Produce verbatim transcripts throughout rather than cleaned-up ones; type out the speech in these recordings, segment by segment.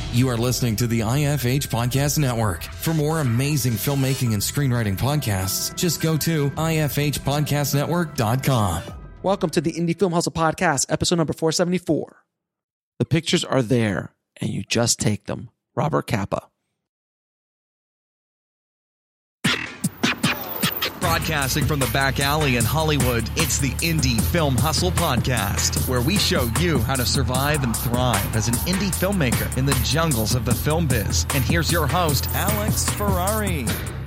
You are listening to the I F H Podcast Network. For more amazing filmmaking and screenwriting podcasts, just go to I F H podcast network dot com. Welcome to the Indie Film Hustle Podcast, episode number four seventy-four. The pictures are there, and you just take them. Robert Capa. Broadcasting from the back alley in Hollywood, it's the Indie Film Hustle Podcast, where we show you how to survive and thrive as an indie filmmaker in the jungles of the film biz. And here's your host, Alex Ferrari.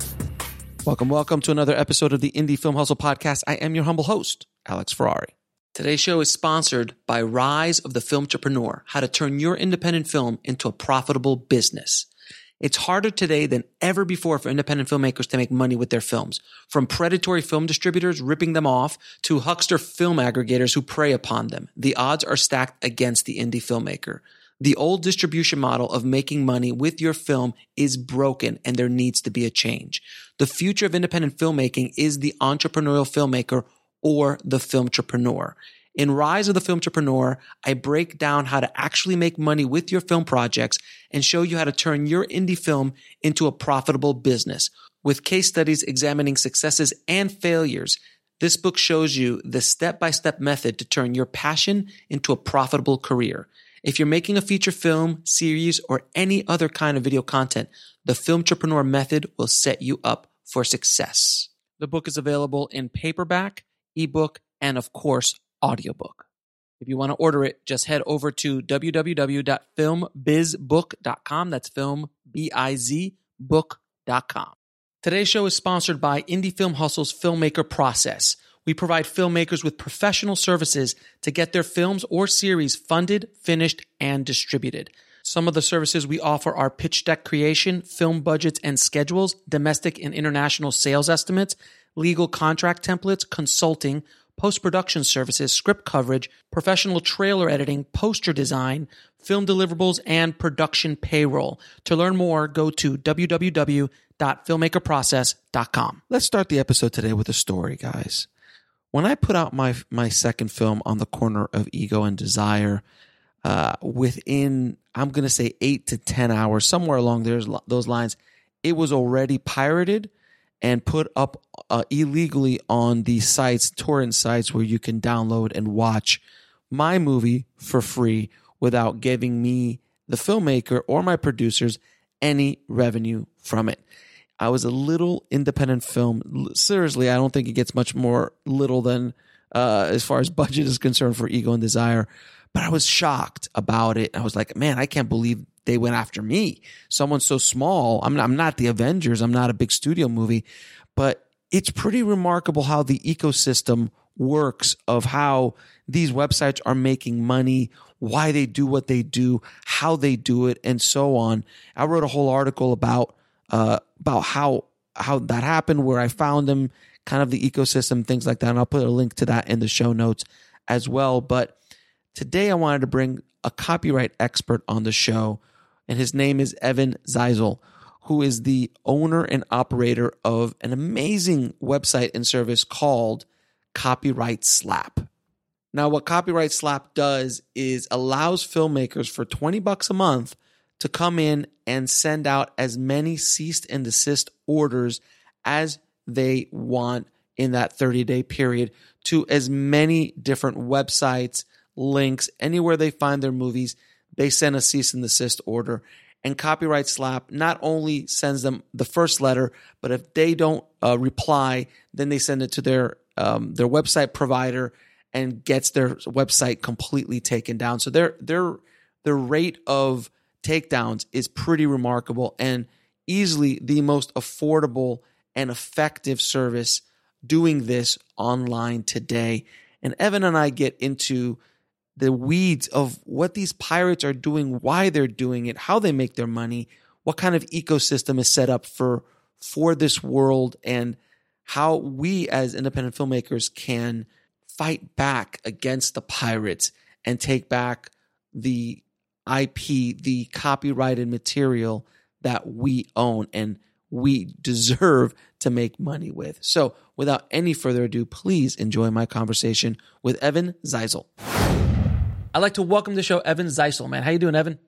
Welcome, welcome to another episode of the Indie Film Hustle Podcast. I am your humble host, Alex Ferrari. Today's show is sponsored by Rise of the Filmtrepreneur, how to turn your independent film into a profitable business. It's harder today than ever before for independent filmmakers to make money with their films. From predatory film distributors ripping them off to huckster film aggregators who prey upon them, the odds are stacked against the indie filmmaker. The old distribution model of making money with your film is broken, and there needs to be a change. The future of independent filmmaking is the entrepreneurial filmmaker or the filmtrepreneur. In Rise of the Filmtrepreneur, I break down how to actually make money with your film projects and show you how to turn your indie film into a profitable business. With case studies examining successes and failures, this book shows you the step-by-step method to turn your passion into a profitable career. If you're making a feature film, series, or any other kind of video content, the Filmtrepreneur method will set you up for success. The book is available in paperback, ebook, and of course, audiobook. If you want to order it, just head over to w w w dot film biz book dot com. That's film, B I Z, book dot com. Today's show is sponsored by Indie Film Hustle's Filmmaker Process. We provide filmmakers with professional services to get their films or series funded, finished, and distributed. Some of the services we offer are pitch deck creation, film budgets and schedules, domestic and international sales estimates, legal contract templates, consulting, post-production services, script coverage, professional trailer editing, poster design, film deliverables, and production payroll. To learn more, go to w w w dot filmmaker process dot com. Let's start the episode today with a story, guys. When I put out my my second film, On the Corner of Ego and Desire, uh, within, I'm going to say eight to ten hours, somewhere along there's, those lines, it was already pirated and put up uh, illegally on the sites, torrent sites, where you can download and watch my movie for free without giving me, the filmmaker, or my producers any revenue from it. I was a little independent film. Seriously, I don't think it gets much more little than uh, as far as budget is concerned for Ego and Desire. But I was shocked about it. I was like, man, I can't believe they went after me. Someone so small. I'm not, I'm not the Avengers. I'm not a big studio movie. But it's pretty remarkable how the ecosystem works, of how these websites are making money, why they do what they do, how they do it, and so on. I wrote a whole article about uh, about how how that happened, where I found them, kind of the ecosystem, things like that. And I'll put a link to that in the show notes as well. But today I wanted to bring a copyright expert on the show, and his name is Evan Zeisel, who is the owner and operator of an amazing website and service called Copyright Slap. Now, what Copyright Slap does is allows filmmakers for twenty bucks a month to come in and send out as many cease and desist orders as they want in that thirty-day period to as many different websites, links, anywhere they find their movies. They send a cease and desist order. And Copyright Slap not only sends them the first letter, but if they don't uh, reply, then they send it to their um, their website provider and gets their website completely taken down. So their their their rate of takedowns is pretty remarkable, and easily the most affordable and effective service doing this online today. And Evan and I get into the weeds of what these pirates are doing, why they're doing it, how they make their money, what kind of ecosystem is set up for for this world, and how we as independent filmmakers can fight back against the pirates and take back the I P, the copyrighted material that we own and we deserve to make money with. So without any further ado, please enjoy my conversation with Evan Zeisel. I'd like to welcome to the show Evan Zeisel, man. How you doing, Evan?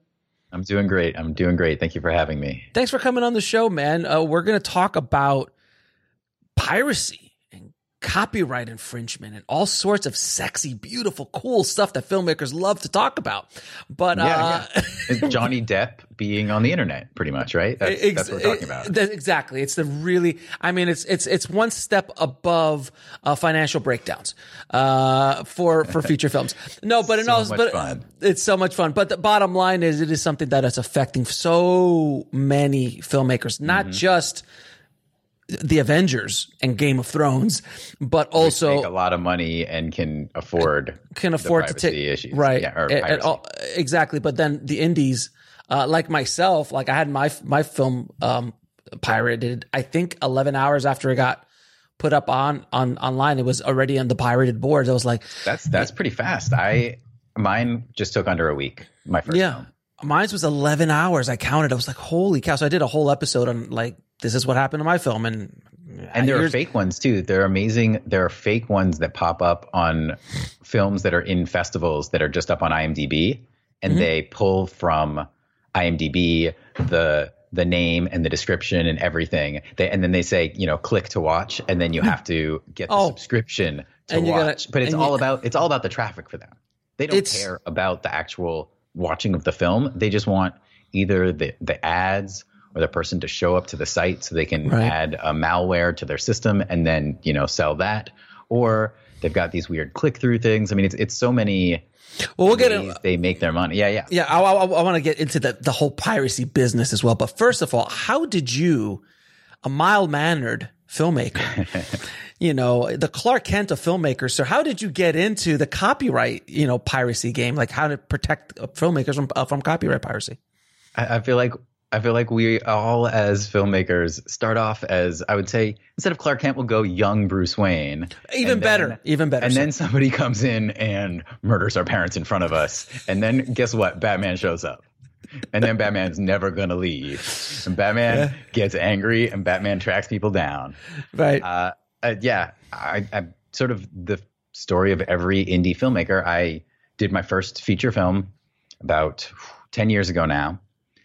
I'm doing great. I'm doing great. Thank you for having me. Thanks for coming on the show, man. Uh, we're going to talk about piracy and copyright infringement and all sorts of sexy, beautiful, cool stuff that filmmakers love to talk about. But yeah, uh, yeah. It's Johnny Depp being on the internet, pretty much, right? That's, ex- that's what we're talking about. Exactly. It's the really, I mean, it's it's it's one step above uh, financial breakdowns uh, for for feature films. No, but in So all, much but fun. it's so much fun. But the bottom line is, it is something that is affecting so many filmmakers, not Mm-hmm. just the Avengers and Game of Thrones, but also Make a lot of money and can afford can the afford to privacy take issues. right Yeah, or and- and piracy. all- exactly. But then the indies, uh, like myself, like I had my my film um, pirated. I think eleven hours after it got put up on on online, it was already on the pirated boards. I was like, That's that's pretty fast. I mine just took under a week. My first yeah, film. mine was eleven hours. I counted. I was like, holy cow! So I did a whole episode on like, this is what happened to my film, and And there are here's- fake ones too. They're amazing. There are fake ones that pop up on films that are in festivals that are just up on IMDb, and Mm-hmm. they pull from IMDb the the name and the description and everything. They and then they say, you know, click to watch, and then you have to get the Oh. subscription to And you gotta- watch. but it's and all you- about it's all about the traffic for them. They don't It's- care about the actual watching of the film. They just want either the the ads or the person to show up to the site so they can Right. add a malware to their system and then, you know, sell that. Or they've got these weird click through things. I mean, it's it's so many well, we'll get ways it. they make their money. Yeah, yeah. Yeah, I, I, I want to get into the, the whole piracy business as well. But first of all, how did you, a mild-mannered filmmaker, you know, the Clark Kent of filmmakers, so how did you get into the copyright, you know, piracy game? Like how to protect uh, filmmakers from, uh, from copyright piracy? I, I feel like I feel like we all as filmmakers start off as, I would say, instead of Clark Kent, we'll go young Bruce Wayne. Even And better, then- even better. And So- then somebody comes in and murders our parents in front of us. And then guess what? Batman shows up. And then Batman's never going to leave. And Batman Yeah. gets angry and Batman tracks people down. right. Uh, uh, yeah, I, I sort of the story of every indie filmmaker. I did my first feature film about ten years ago now.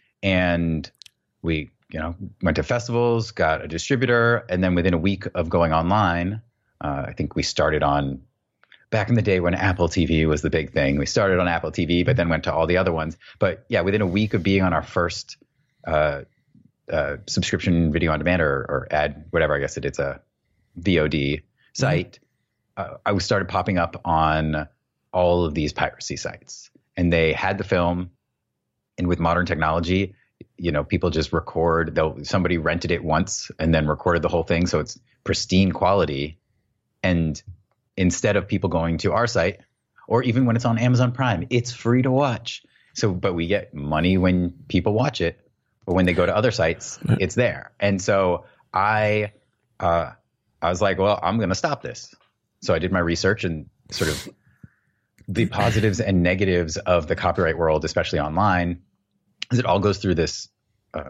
And we, you know, went to festivals, got a distributor, and then within a week of going online, uh, I think we started on, back in the day when Apple T V was the big thing, we started on Apple T V, but then went to all the other ones. But yeah, within a week of being on our first uh, uh, subscription video on demand or, or ad, whatever, I guess it, it's a V O D site, uh, I was started popping up on all of these piracy sites. And they had the film, and with modern technology, you know, people just record, they'll, somebody rented it once and then recorded the whole thing. So it's pristine quality. And instead of people going to our site, or even when it's on Amazon Prime, it's free to watch. So, but we get money when people watch it, but when they go to other sites, it's there. And so I, uh, I was like, well, I'm going to stop this. So I did my research and sort of the positives and negatives of the copyright world, especially online, is it all goes through this uh,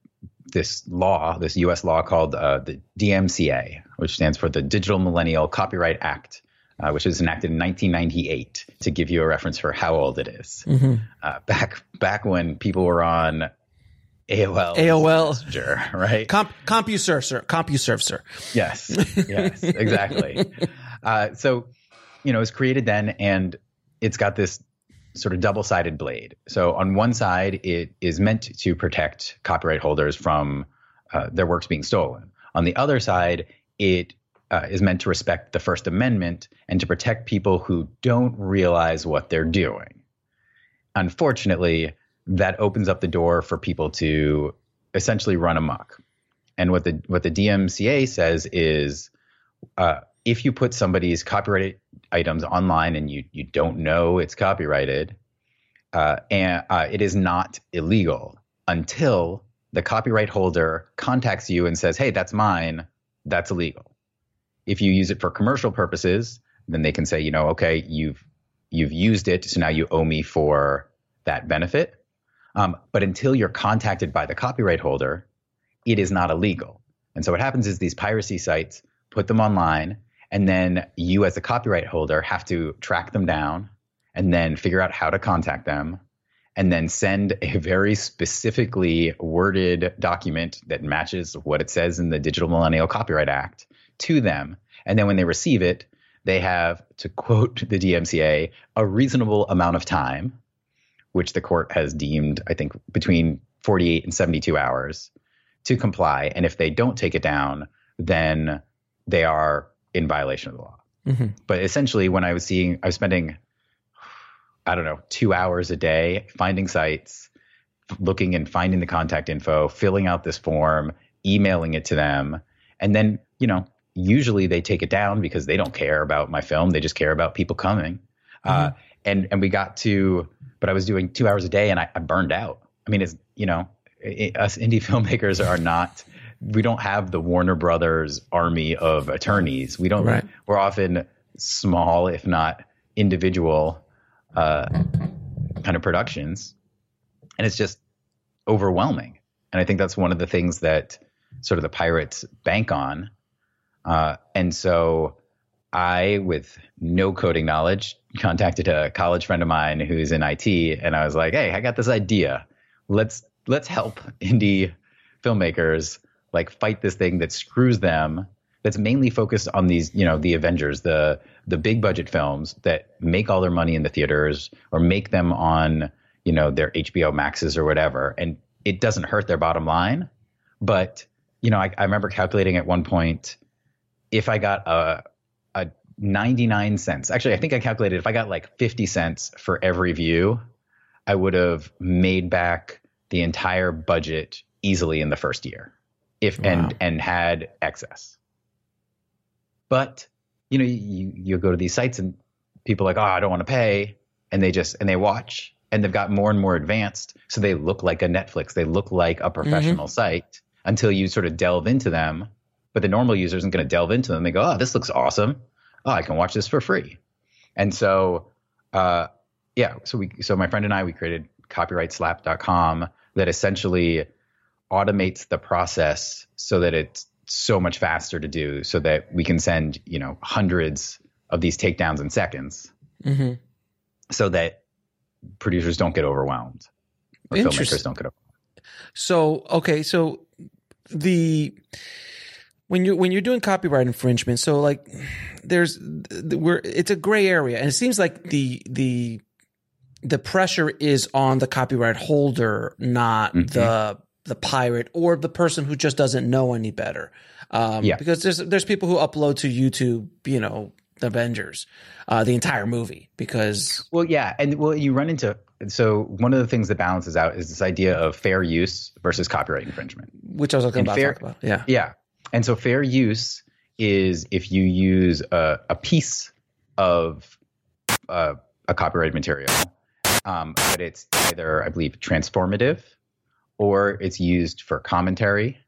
this law, this U S law called uh, the D M C A, which stands for the Digital Millennial Copyright Act, uh, which was enacted in nineteen ninety-eight, to give you a reference for how old it is. Mm-hmm. Uh, back back when people were on A O L, A O L, Messenger, right? Comp, CompuServe, sir. CompuServe, sir. Yes, yes, exactly. uh, so, you know, it was created then, and it's got this sort of double-sided blade. So on one side, it is meant to protect copyright holders from uh, their works being stolen. On the other side, it uh, is meant to respect the First Amendment and to protect people who don't realize what they're doing. Unfortunately, that opens up the door for people to essentially run amok. And what the what the D M C A says is, uh, if you put somebody's copyrighted items online and you you don't know it's copyrighted, uh, and uh, it is not illegal until the copyright holder contacts you and says, "Hey, that's mine." That's illegal. If you use it for commercial purposes, then they can say, you know, okay, you've you've used it, so now you owe me for that benefit. Um, but until you're contacted by the copyright holder, it is not illegal. And so what happens is these piracy sites put them online, and then you as the copyright holder have to track them down and then figure out how to contact them. and then send a very specifically worded document that matches what it says in the Digital Millennial Copyright Act to them. And then when they receive it, they have, to quote the D M C A, a reasonable amount of time, which the court has deemed, I think, between forty-eight and seventy-two hours to comply. And if they don't take it down, then they are in violation of the law. Mm-hmm. But essentially, when I was seeing, I was spending, I don't know, two hours a day finding sites, looking and finding the contact info, filling out this form, emailing it to them. And then, you know, usually they take it down because they don't care about my film. They just care about people coming. Mm-hmm. Uh, and, and we got to, but I was doing two hours a day and I, I burned out. I mean, it's, you know, it, us indie filmmakers are not, we don't have the Warner Brothers army of attorneys. We don't, right. We're often small, if not individual, uh, kind of productions. And it's just overwhelming. And I think that's one of the things that sort of the pirates bank on. Uh, and so I, with no coding knowledge, contacted a college friend of mine who's in I T. And I was like, hey, I got this idea. Let's, let's help indie filmmakers like fight this thing that screws them, that's mainly focused on these, you know, the Avengers, the the big budget films that make all their money in the theaters or make them on, you know, their H B O Maxes or whatever. And it doesn't hurt their bottom line. But, you know, I, I remember calculating at one point, if I got a, a ninety-nine cents, actually, I think I calculated if I got like fifty cents for every view, I would have made back the entire budget easily in the first year. If wow. and and had excess. But you know, you you go to these sites and people are like, oh, I don't want to pay, and they just and they watch, and they've got more and more advanced, so they look like a Netflix, they look like a professional mm-hmm. site until you sort of delve into them. But the normal user isn't going to delve into them. They go, oh, this looks awesome. Oh, I can watch this for free. And so, uh, yeah, so we so my friend and I we created copyright slap dot com that essentially automates the process so that it's so much faster to do, so that we can send, you know, hundreds of these takedowns in seconds, mm-hmm. so that producers don't get overwhelmed or filmmakers don't get overwhelmed. So, okay. So the, when you're, when you're doing copyright infringement, so like there's, we're, it's a gray area, and it seems like the, the, the pressure is on the copyright holder, not mm-hmm. the, the pirate or the person who just doesn't know any better. Um, yeah. Because there's, there's people who upload to YouTube, you know, the Avengers, uh, the entire movie because. Well, yeah. And well, you run into, so one of the things that balances out is this idea of fair use versus copyright infringement. Which I was looking about, fair, talk about. Yeah. Yeah. And so fair use is if you use a, a piece of uh, a copyrighted material, um, but it's either, I believe, transformative, or it's used for commentary,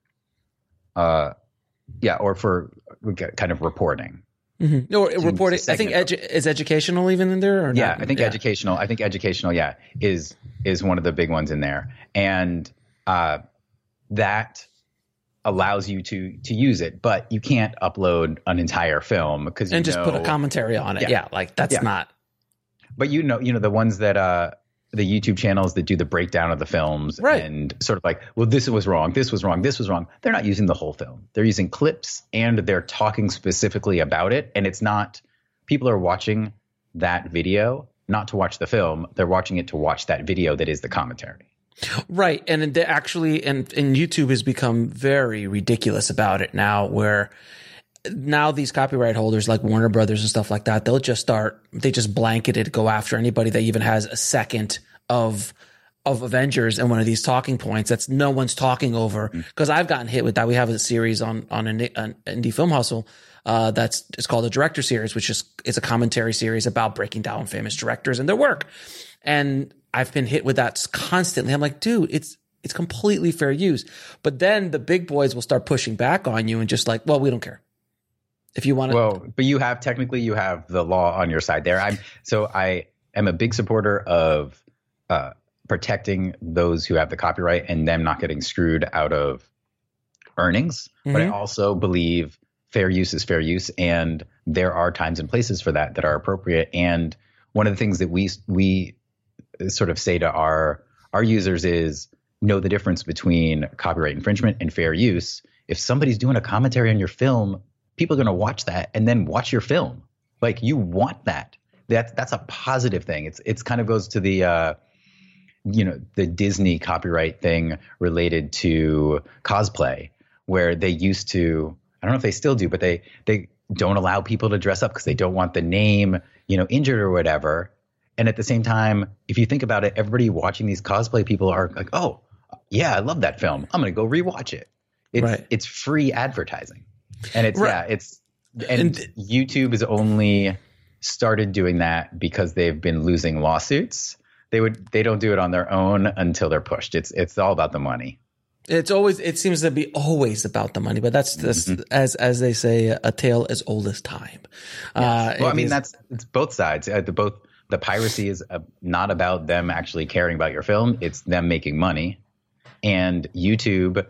uh, yeah, or for kind of reporting. Mm-hmm. Or so reporting. I think edu- is educational even in there. Or yeah, not? I think yeah. educational. I think educational. Yeah, is is one of the big ones in there, and uh, that allows you to to use it, but you can't upload an entire film because you and just know, put a commentary on it. Yeah, yeah like that's yeah. not. But you know, you know the ones that. Uh, the YouTube channels that do the breakdown of the films right. and sort of like, well, this was wrong, this was wrong, this was wrong. They're not using the whole film. They're using clips and they're talking specifically about it. And it's not, people are watching that video, not to watch the film. They're watching it to watch that video that is the commentary. Right. And they actually, and, and YouTube has become very ridiculous about it now, where now these copyright holders like Warner Brothers and stuff like that, they'll just start, they just blanketed go after anybody that even has a second of of Avengers and one of these talking points that's no one's talking over. Because I've gotten hit with that. We have a series on on an, an Indie Film Hustle uh, that's it's called the Director Series, which is it's a commentary series about breaking down famous directors and their work. And I've been hit with that constantly. I'm like, dude, it's it's completely fair use. But then the big boys will start pushing back on you and just like, well, we don't care. If you want to, well, but you have technically you have the law on your side there. I'm so I am a big supporter of uh, protecting those who have the copyright and them not getting screwed out of earnings. Mm-hmm. But I also believe fair use is fair use, and there are times and places for that that are appropriate. And one of the things that we we sort of say to our our users is know the difference between copyright infringement and fair use. If somebody's doing a commentary on your film, people are going to watch that and then watch your film. Like, you want that. That's that's a positive thing. It's it's kind of goes to the uh, you know, the Disney copyright thing related to cosplay, where they used to, I don't know if they still do, but they they don't allow people to dress up because they don't want the name, you know, injured or whatever. And at the same time, if you think about it, everybody watching these cosplay people are like, oh, yeah, I love that film. I'm going to go rewatch it. It's Right. it's free advertising. And it's, Right. yeah, it's, and, and YouTube has only started doing that because they've been losing lawsuits. They would, they don't do it on their own until they're pushed. It's, it's all about the money. It's always, it seems to be always about the money, but that's just, mm-hmm. as, as they say, a tale as old as time. Yes. Uh, well, I mean, is, that's, it's both sides. Uh, the both, the piracy is uh, not about them actually caring about your film. It's them making money. And YouTube,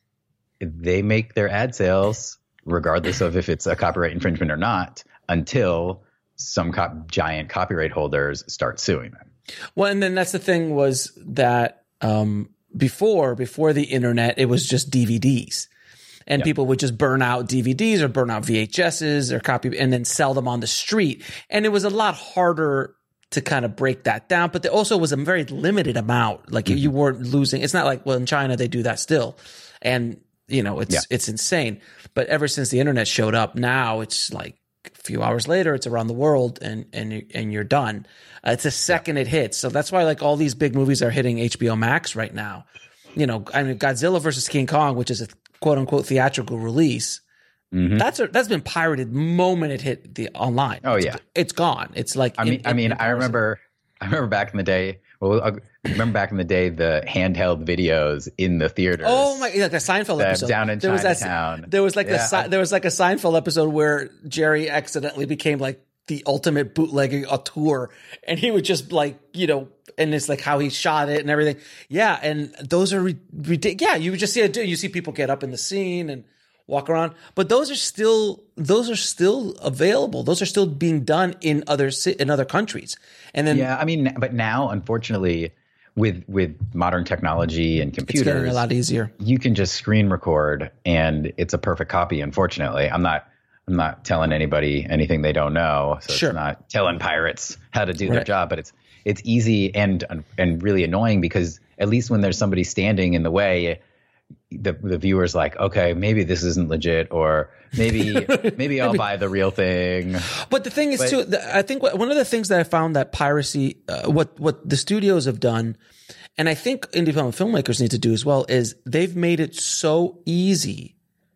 they make their ad sales regardless of if it's a copyright infringement or not, until some co- giant copyright holders start suing them. Well, and then that's the thing was that um, before before the internet, it was just D V Ds. And yep. people would just burn out D V Ds or burn out V H S's or copy and then sell them on the street. And it was a lot harder to kind of break that down. But there also was a very limited amount. Like mm-hmm. you weren't losing. It's not like, well, in China, they do that still. And, you know, it's, yeah. it's insane. But ever since the internet showed up, now it's like a few hours later, it's around the world and, and, and you're done. Uh, it's the second yeah. it hits. So that's why like all these big movies are hitting H B O Max right now. You know, I mean, Godzilla versus King Kong, which is a quote unquote theatrical release. Mm-hmm. That's a, that's been pirated moment it hit the online. Oh it's, yeah, it's gone. It's like I mean, in, I mean, in I remember, I remember back in the day. Well, I remember back in the day the handheld videos in the theaters. Oh my! Like a Seinfeld the, episode down in there Chinatown. Was that, there was like yeah, a there was like a Seinfeld episode where Jerry accidentally became like the ultimate bootlegging auteur, and he would just like you know, and it's like how he shot it and everything. Yeah, and those are ridiculous. Yeah, you would just see it. You see people get up in the scene and walk around, but those are still those are still available. Those are still being done in other in other countries. And then yeah, I mean, but now unfortunately, with with modern technology and computers, it's getting a lot easier. You can just screen record, and it's a perfect copy. Unfortunately, I'm not I'm not telling anybody anything they don't know. So sure. It's not telling pirates how to do right. their job, but it's it's easy and and really annoying because at least when there's somebody standing in the way, the the viewer's like, okay, maybe this isn't legit, or maybe maybe I'll buy the real thing. But the thing is, but, too, I think one of the things that I found that piracy, uh, what what the studios have done, and I think independent filmmakers need to do as well, is they've made it so easy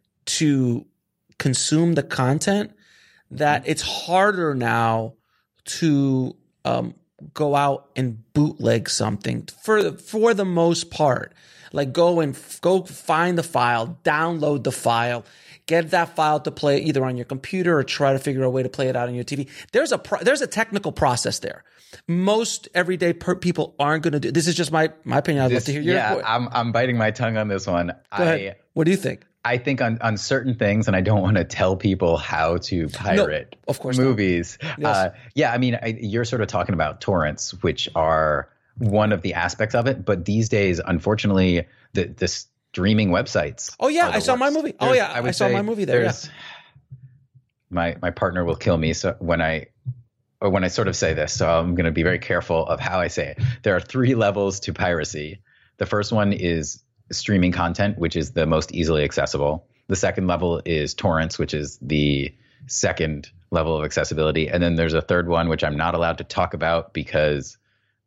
to consume the content that it's harder now to um, go out and bootleg something for for the most part. Like go and f- go find the file, download the file, get that file to play either on your computer or try to figure out a way to play it out on your T V. There's a pro- there's a technical process there. Most everyday per- people aren't going to do. This is just my my opinion. I'd this, love to hear your. Yeah, report. I'm I'm biting my tongue on this one. Go I, ahead. What do you think? I think on, on certain things, and I don't want to tell people how to pirate no, of course movies. Yes. Uh, yeah, I mean, I, you're sort of talking about torrents, which are one of the aspects of it. But these days, unfortunately, the the streaming websites. Oh yeah, I saw worst. my movie. There's, oh yeah, I, I saw my movie there. Yeah. My my partner will kill me so when I or when I sort of say this, so I'm going to be very careful of how I say it. There are three levels to piracy. The first one is streaming content, which is the most easily accessible. The second level is torrents, which is the second level of accessibility. And then there's a third one, which I'm not allowed to talk about because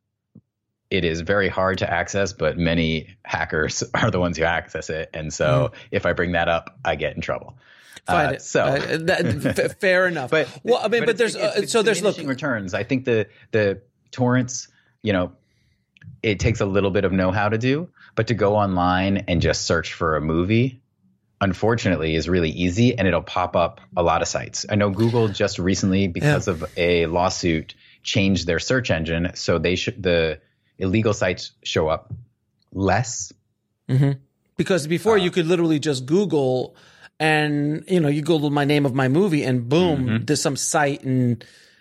it is very hard to access, but many hackers are the ones who access it. And so mm. if I bring that up, I get in trouble. Fine. Uh, so uh, that, f- fair enough. But well, I mean, but, but there's it's, uh, it's so there's look returns. I think the the torrents, you know, it takes a little bit of know-how to do, but to go online and just search for a movie, unfortunately, is really easy, and it'll pop up a lot of sites. I know Google just recently, because yeah. of a lawsuit, changed their search engine, so they should the illegal sites show up less. Mm-hmm. Because before uh, you could literally just Google, and you know, you Google my name of my movie, and boom, mm-hmm. there's some site, and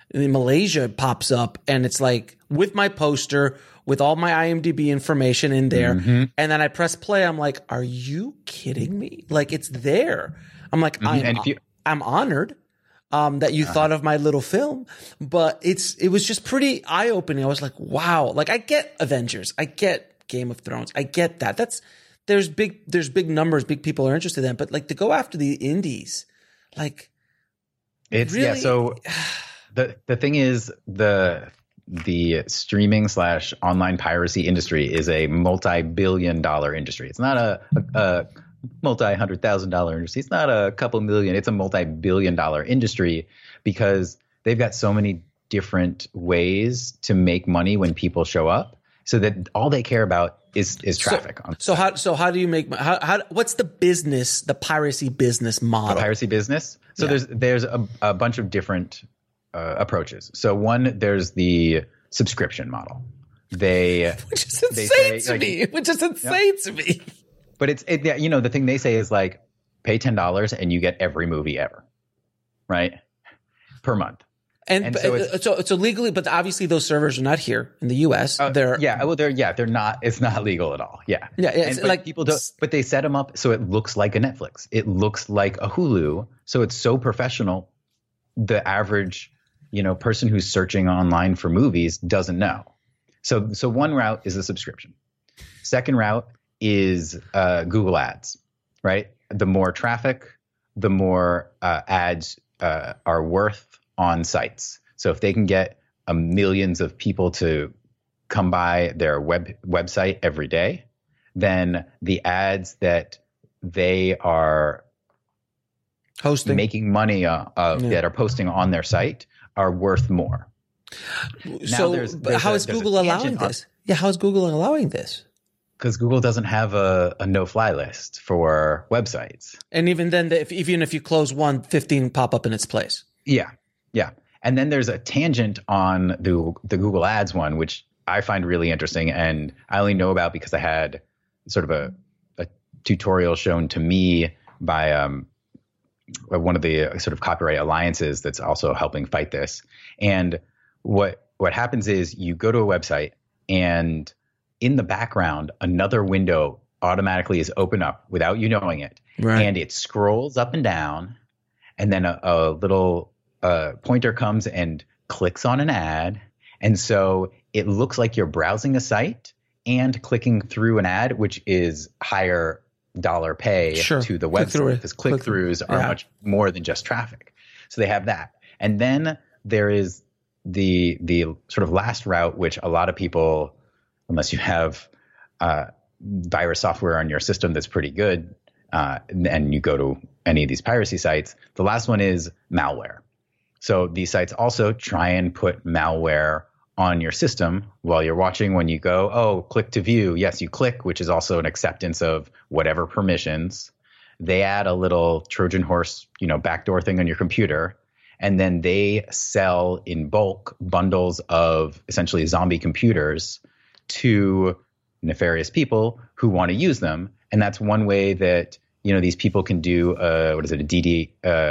in Malaysia pops up, and it's like with my poster, with all my IMDb information in there. Mm-hmm. And then I press play. I'm like, are you kidding me? Like, it's there. I'm like, mm-hmm. I'm, you- I'm honored um, that you uh-huh. thought of my little film, but it's, it was just pretty eye opening. I was like, wow. Like, I get Avengers. I get Game of Thrones. I get that. That's, there's big, there's big numbers, big people are interested in, but like to go after the indies, like it's, really? yeah. So the, the thing is the, the streaming slash online piracy industry is a multi-billion dollar industry. It's not a, a, a multi-hundred thousand dollar industry. It's not a couple million. It's a multi-billion dollar industry because they've got so many different ways to make money when people show up, so that all they care about is is traffic. So, so how so how do you make how, how what's the business the piracy business model? The piracy business. So yeah. there's there's a, a bunch of different uh, approaches. So one, there's the subscription model. They which is insane say, to like, me. Which is insane yeah. to me. But it's it, you know the thing they say is like pay ten dollars and you get every movie ever, right? Per month. And, and so, it's, so, so legally, but obviously those servers are not here in the U S. Uh, they're yeah, well, they're yeah, they're not. It's not legal at all. Yeah, yeah, yeah. It's and, like people don't, but they set them up so it looks like a Netflix. It looks like a Hulu, so it's so professional. The average, you know, person who's searching online for movies doesn't know. So, so one route is a subscription. Second route is uh, Google Ads. Right, the more traffic, the more uh, ads uh, are worth on sites. So if they can get a millions of people to come by their web website every day, then the ads that they are hosting, making money uh, uh, yeah. that are posting on their site are worth more. So there's, there's how a, is Google allowing this? On, yeah, how is Google allowing this? Because Google doesn't have a, a no-fly list for websites. And even then, if, even if you close one, fifteen pop up in its place. Yeah. Yeah. And then there's a tangent on the the Google Ads one, which I find really interesting. And I only know about because I had sort of a, a tutorial shown to me by um, one of the sort of copyright alliances that's also helping fight this. And what what happens is you go to a website and in the background, another window automatically is open up without you knowing it. Right. And it scrolls up and down. And then a, a little uh, pointer comes and clicks on an ad. And so it looks like you're browsing a site and clicking through an ad, which is higher dollar pay sure. to the website, because click-throughs are yeah. much more than just traffic. So they have that. And then there is the the sort of last route, which a lot of people, unless you have uh, virus software on your system that's pretty good, uh, and you go to any of these piracy sites, the last one is malware. So these sites also try and put malware on your system while you're watching. When you go, oh, click to view. Yes, you click, which is also an acceptance of whatever permissions. They add a little Trojan horse, you know, backdoor thing on your computer. And then they sell in bulk bundles of essentially zombie computers to nefarious people who want to use them. And that's one way that, you know, these people can do, uh, what is it, a D D, uh,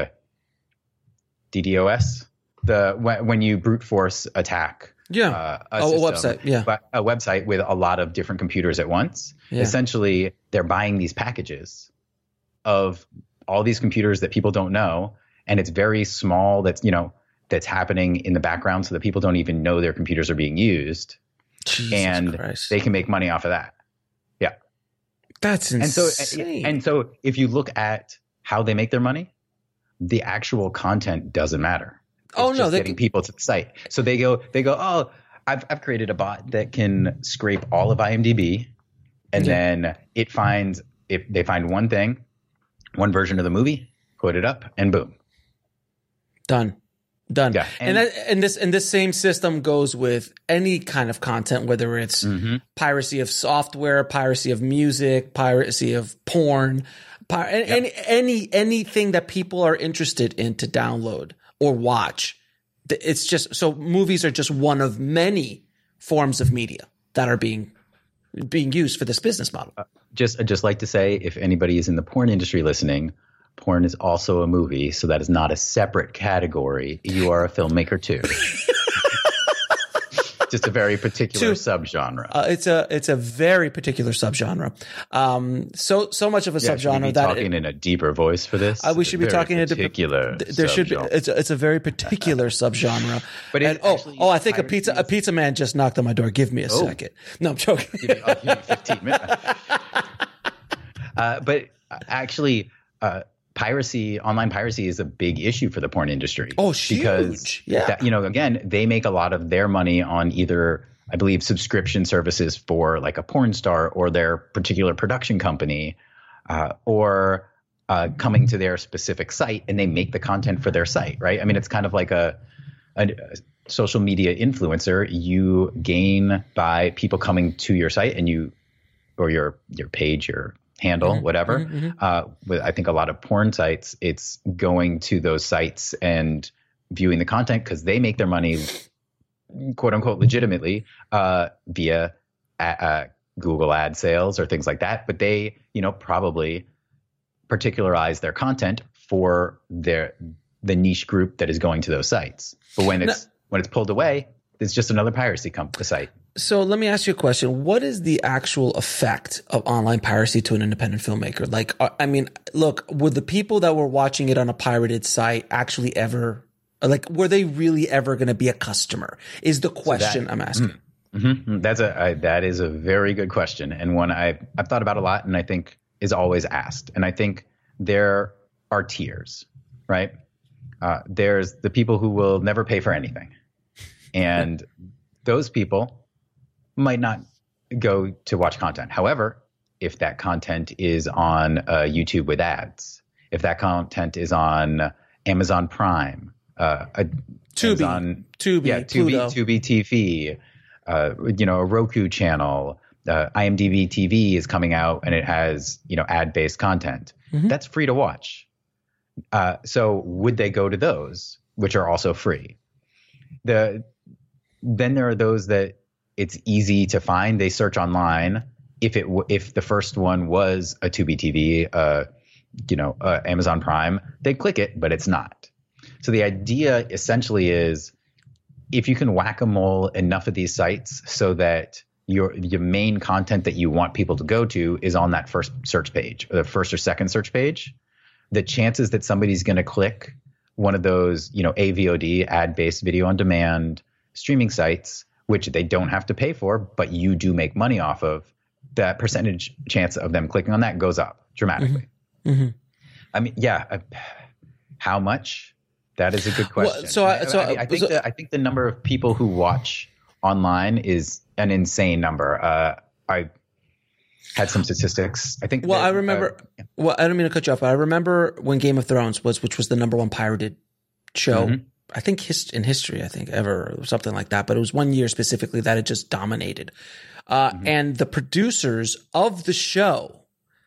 D DoS? The, when, when you brute force attack. Yeah. Uh, a, oh, system, a website. Yeah. But a website with a lot of different computers at once. Yeah. Essentially, they're buying these packages of all these computers that people don't know. And it's very small. That's, you know, that's happening in the background so that people don't even know their computers are being used. Jesus and Christ. They can make money off of that. Yeah. That's insane. And so, and so if you look at how they make their money, the actual content doesn't matter. It's oh no, just they getting can... people to the site. So they go, they go, oh, I've I've created a bot that can scrape all of IMDb, and yeah. then it finds if they find one thing, one version of the movie, put it up, and boom, done, done. Yeah, and and, that, and this and this same system goes with any kind of content, whether it's mm-hmm. piracy of software, piracy of music, piracy of porn, pir- yep. any any anything that people are interested in to download or watch. It's just so movies are just one of many forms of media that are being being used for this business model. Uh, just I'd just like to say, if anybody is in the porn industry listening, porn is also a movie, so that is not a separate category. You are a filmmaker too. Just a very particular to, subgenre. Uh, it's a it's a very particular subgenre. Um, so so much of a yeah, subgenre should we be that talking it, in a deeper voice for this. Uh, we should be talking in a particular. There should be. It's a, it's a very particular subgenre. But and, oh oh, I think a pizza a pizza man just knocked on my door. Give me a oh. second. No, I'm joking. give, me, oh, give me fifteen minutes. uh, but actually. Uh, Piracy, online piracy is a big issue for the porn industry. Oh, huge. Because, yeah. that, you know, again, they make a lot of their money on either, I believe, subscription services for like a porn star or their particular production company, uh, or uh, coming to their specific site, and they make the content for their site, right? I mean, it's kind of like a, a, a social media influencer. You gain by people coming to your site and you, or your your page, your handle, mm-hmm, whatever. Mm-hmm. Uh, with, I think a lot of porn sites, it's going to those sites and viewing the content because they make their money, quote unquote, legitimately uh, via a, uh, Google ad sales or things like that. But they, you know, probably particularize their content for their the niche group that is going to those sites. But when it's now, when it's pulled away, it's just another piracy comp- site. So let me ask you a question. What is the actual effect of online piracy to an independent filmmaker? Like, I mean, look, were the people that were watching it on a pirated site actually ever, like, were they really ever going to be a customer? Is the question so that, I'm asking. Mm-hmm, that's a, I, that is a very good question. And one I've, I've thought about a lot and I think is always asked. And I think there are tiers, right? Uh, there's the people who will never pay for anything. And those people might not go to watch content. However, if that content is on uh, YouTube with ads, if that content is on Amazon Prime, uh, a, Tubi, Amazon, Tubi, yeah, Tubi, Pluto. Tubi T V, uh, you know, a Roku channel, uh, IMDb T V is coming out and it has, you know, ad-based content. Mm-hmm. That's free to watch. Uh, so would they go to those, which are also free? The then there are those that it's easy to find. They search online. If it w- if the first one was a Tubi T V, uh, you know, uh, Amazon Prime, they click it, but it's not. So the idea essentially is if you can whack-a-mole enough of these sites so that your your main content that you want people to go to is on that first search page, or the first or second search page, the chances that somebody's going to click one of those, you know, A V O D, ad-based video on demand streaming sites, which they don't have to pay for, but you do make money off of, that percentage chance of them clicking on that goes up dramatically. Mm-hmm. Mm-hmm. I mean, yeah. Uh, how much? That is a good question. Well, so, I, so I, I, I think so, the, I think the number of people who watch online is an insane number. Uh, I had some statistics. I think. Well, that, I remember. Uh, yeah. Well, I don't mean to cut you off, but I remember when Game of Thrones was, which was the number one pirated show. Mm-hmm. I think hist- in history, I think ever, or something like that. But it was one year specifically that it just dominated. Uh, mm-hmm. And the producers of the show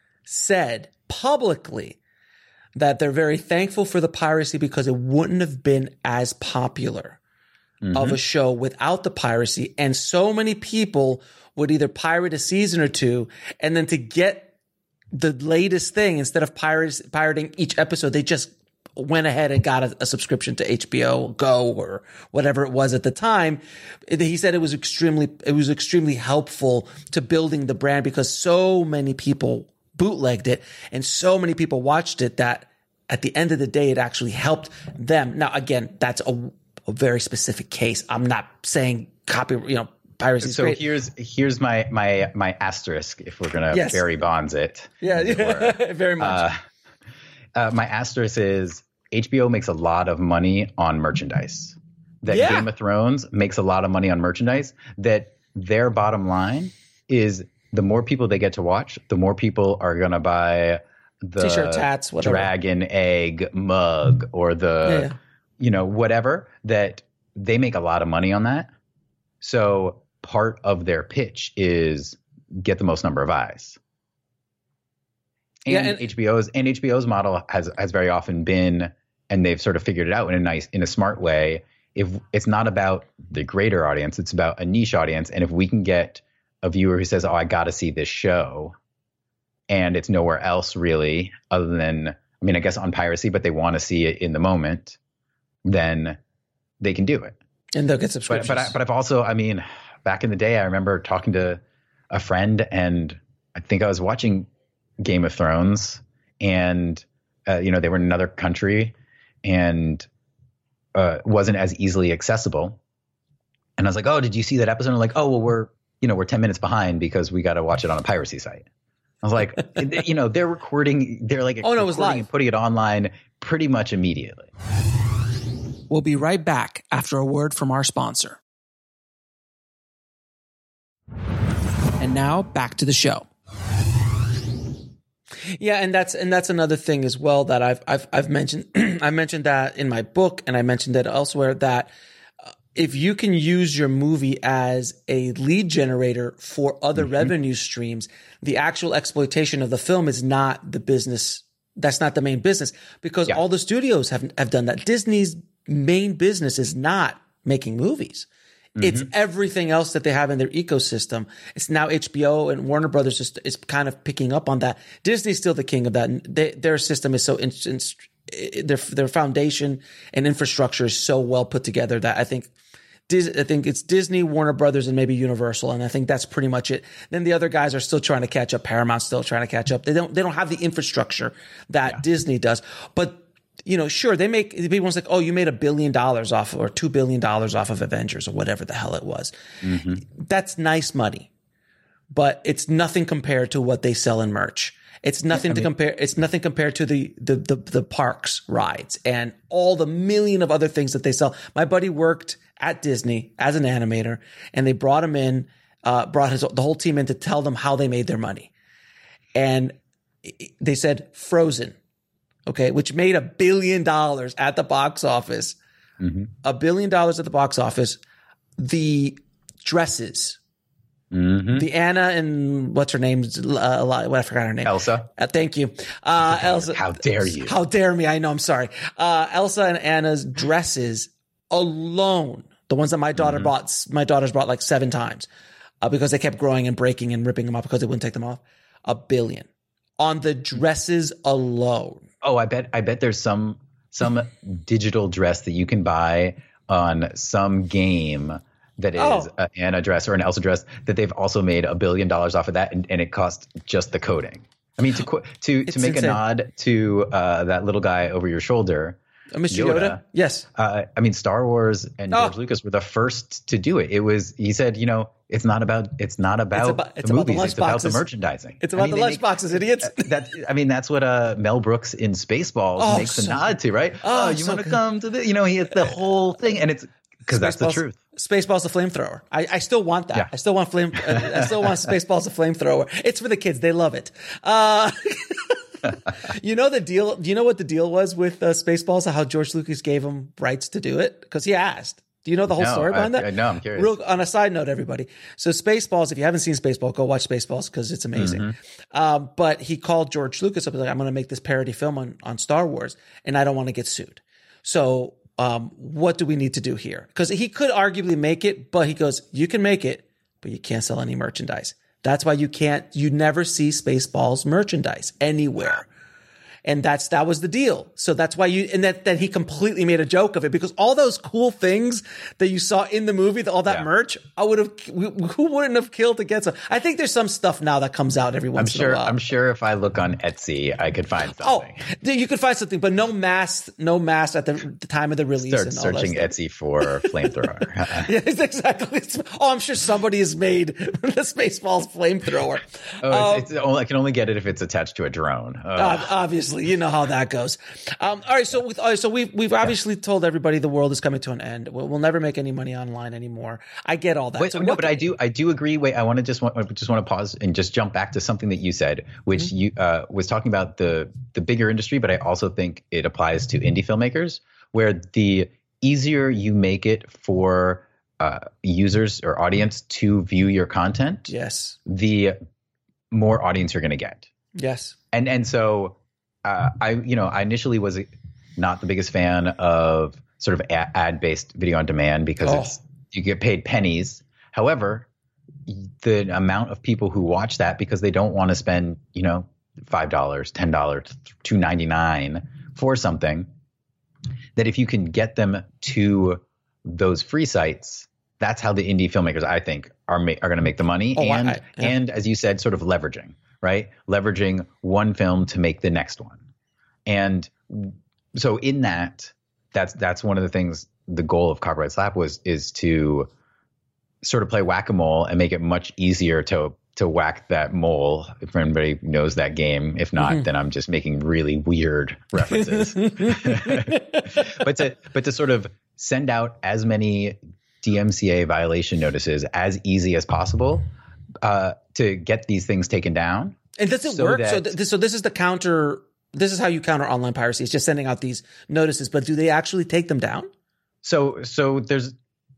said publicly that they're very thankful for the piracy because it wouldn't have been as popular mm-hmm. of a show without the piracy. And so many people would either pirate a season or two, and then to get the latest thing, instead of pirates, pirating each episode, they just went ahead and got a, a subscription to H B O Go or whatever it was at the time. He said it was extremely, it was extremely helpful to building the brand because so many people bootlegged it and so many people watched it that at the end of the day, it actually helped them. Now, again, that's a, a very specific case. I'm not saying copy, you know, piracy is so great. here's here's my my my asterisk if we're gonna yes. Barry Bonds it. Yeah, yeah. Very much. Uh, uh, my asterisk is H B O makes a lot of money on merchandise. That yeah. Game of Thrones makes a lot of money on merchandise. That their bottom line is the more people they get to watch, the more people are gonna buy the T-shirts, hats, whatever, dragon egg mug or the yeah, yeah. you know whatever. That they make a lot of money on that. So part of their pitch is get the most number of eyes. And, yeah, and H B O's and H B O's model has has very often been, and they've sort of figured it out in a nice, in a smart way. If it's not about the greater audience, it's about a niche audience. And if we can get a viewer who says, "Oh, I got to see this show," and it's nowhere else really other than I mean, I guess on piracy, but they want to see it in the moment, then they can do it. And they'll get subscriptions. But, but, I, but I've also, I mean, back in the day, I remember talking to a friend, and I think I was watching Game of Thrones, and, uh, you know, they were in another country and uh, wasn't as easily accessible. And I was like, oh, did you see that episode? And I'm like, oh, well, we're, you know, we're ten minutes behind because we got to watch it on a piracy site. I was like, you know, they're recording, they're like, oh, no, it was live. And putting it online pretty much immediately. We'll be right back after a word from our sponsor. And now back to the show. Yeah, and that's and that's another thing as well that I've I've I've mentioned. I mentioned that in my book, and I mentioned it elsewhere, that if you can use your movie as a lead generator for other mm-hmm. revenue streams, the actual exploitation of the film is not the business. That's not the main business, because yeah. all the studios have have done that. Disney's main business is not making movies. Mm-hmm. It's everything else that they have in their ecosystem. It's now H B O and Warner Brothers is, is kind of picking up on that. Disney's still the king of that. They, their system is so in, in, their their foundation and infrastructure is so well put together that I think I think it's Disney, Warner Brothers, and maybe Universal, and I think that's pretty much it. Then the other guys are still trying to catch up. Paramount's still trying to catch up. They don't they don't have the infrastructure that yeah. Disney does, but. You know, sure, they make people's like, oh, you made a billion dollars off or two billion dollars off of Avengers or whatever the hell it was. Mm-hmm. That's nice money, but it's nothing compared to what they sell in merch. It's nothing yeah, I to mean, compare. It's nothing compared to the, the the the parks rides and all the million of other things that they sell. My buddy worked at Disney as an animator, and they brought him in, uh, brought his the whole team in to tell them how they made their money, and they said Frozen. Okay, which made a billion dollars at the box office. Mm-hmm. A billion dollars at the box office. The dresses, mm-hmm. the Anna and what's her name? Uh, what I forgot her name. Elsa. Uh, thank you, uh, Elsa. How dare you? How dare me? I know. I'm sorry. Uh, Elsa and Anna's dresses alone, the ones that my daughter mm-hmm. bought, my daughter's bought like seven times, uh, because they kept growing and breaking and ripping them off because they wouldn't take them off. A billion on the dresses alone. Oh, I bet I bet there's some some digital dress that you can buy on some game that is oh. an Anna dress or an Elsa dress that they've also made a billion dollars off of that, and, and it cost just the coding. I mean, to to it's to make insane. a nod to uh, that little guy over your shoulder, uh, Mister Yoda. Yoda? Yes. Uh, I mean, Star Wars and George oh. Lucas were the first to do it. It was he said, you know. It's not about. It's not about, it's about the it's movies. About the it's about the merchandising. It's about I mean, the lunchboxes, idiots. That I mean, that's what uh, Mel Brooks in Spaceballs oh, makes so a nod to, right? Oh, oh you so want to come to the? You know, he has the whole thing, and it's because that's the truth. Spaceballs a flamethrower. I, I still want that. Yeah. I still want flame. uh, I still want Spaceballs a flamethrower. It's for the kids. They love it. Uh, you know the deal. Do you know what the deal was with uh, Spaceballs? How George Lucas gave him rights to do it because he asked. Do you know the whole no, story behind I, that? I know, I'm curious. Real, on a side note, everybody. So Spaceballs, if you haven't seen Spaceballs, go watch Spaceballs because it's amazing. Mm-hmm. Um, but he called George Lucas up and was like, I'm going to make this parody film on, on Star Wars, and I don't want to get sued. So um, what do we need to do here? Because he could arguably make it, but he goes, you can make it, but you can't sell any merchandise. That's why you can't, you never see Spaceballs merchandise anywhere. And that's, that was the deal. So that's why you, and that, then he completely made a joke of it because all those cool things that you saw in the movie, all that yeah. merch, I would have, who wouldn't have killed to get some? I think there's some stuff now that comes out every once I'm sure, in a while. I'm sure if I look on Etsy, I could find something. Oh, you could find something, but no mask, no mask at the, the time of the release. Start and all searching Etsy for flamethrower. Yeah, exactly. Oh, I'm sure somebody has made the Spaceballs flamethrower. Oh, it's, um, it's, I can only get it if it's attached to a drone. Uh, obviously, you know how that goes. Um, all right, so with, all right, so we've we've obviously yeah. told everybody the world is coming to an end. We'll, we'll never make any money online anymore. I get all that. Wait, so no, but I do I do agree. Wait, I want to just want just want to pause and just jump back to something that you said, which mm-hmm. you uh, was talking about the the bigger industry, but I also think it applies to indie filmmakers, where the easier you make it for uh, users or audience to view your content, yes, the more audience you're going to get. Yes, and and so. Uh, I, you know, I initially was not the biggest fan of sort of ad-based video on demand because oh. it's you get paid pennies. However, the amount of people who watch that because they don't want to spend, you know, five dollars, ten dollars, two ninety-nine for something, that if you can get them to those free sites, that's how the indie filmmakers, I think, are ma- are going to make the money. Oh, and I, yeah. and as you said, sort of leveraging, right? Leveraging one film to make the next one. And so in that, that's that's one of the things. The goal of Copyright Slap was is to sort of play whack-a-mole and make it much easier to to whack that mole. If anybody knows that game, if not, mm-hmm. then I'm just making really weird references. but to but to sort of send out as many D M C A violation notices as easy as possible uh, to get these things taken down. And does it so work? That, so, th- so this is the counter. This is how you counter online piracy. It's just sending out these notices. But do they actually take them down? So so there's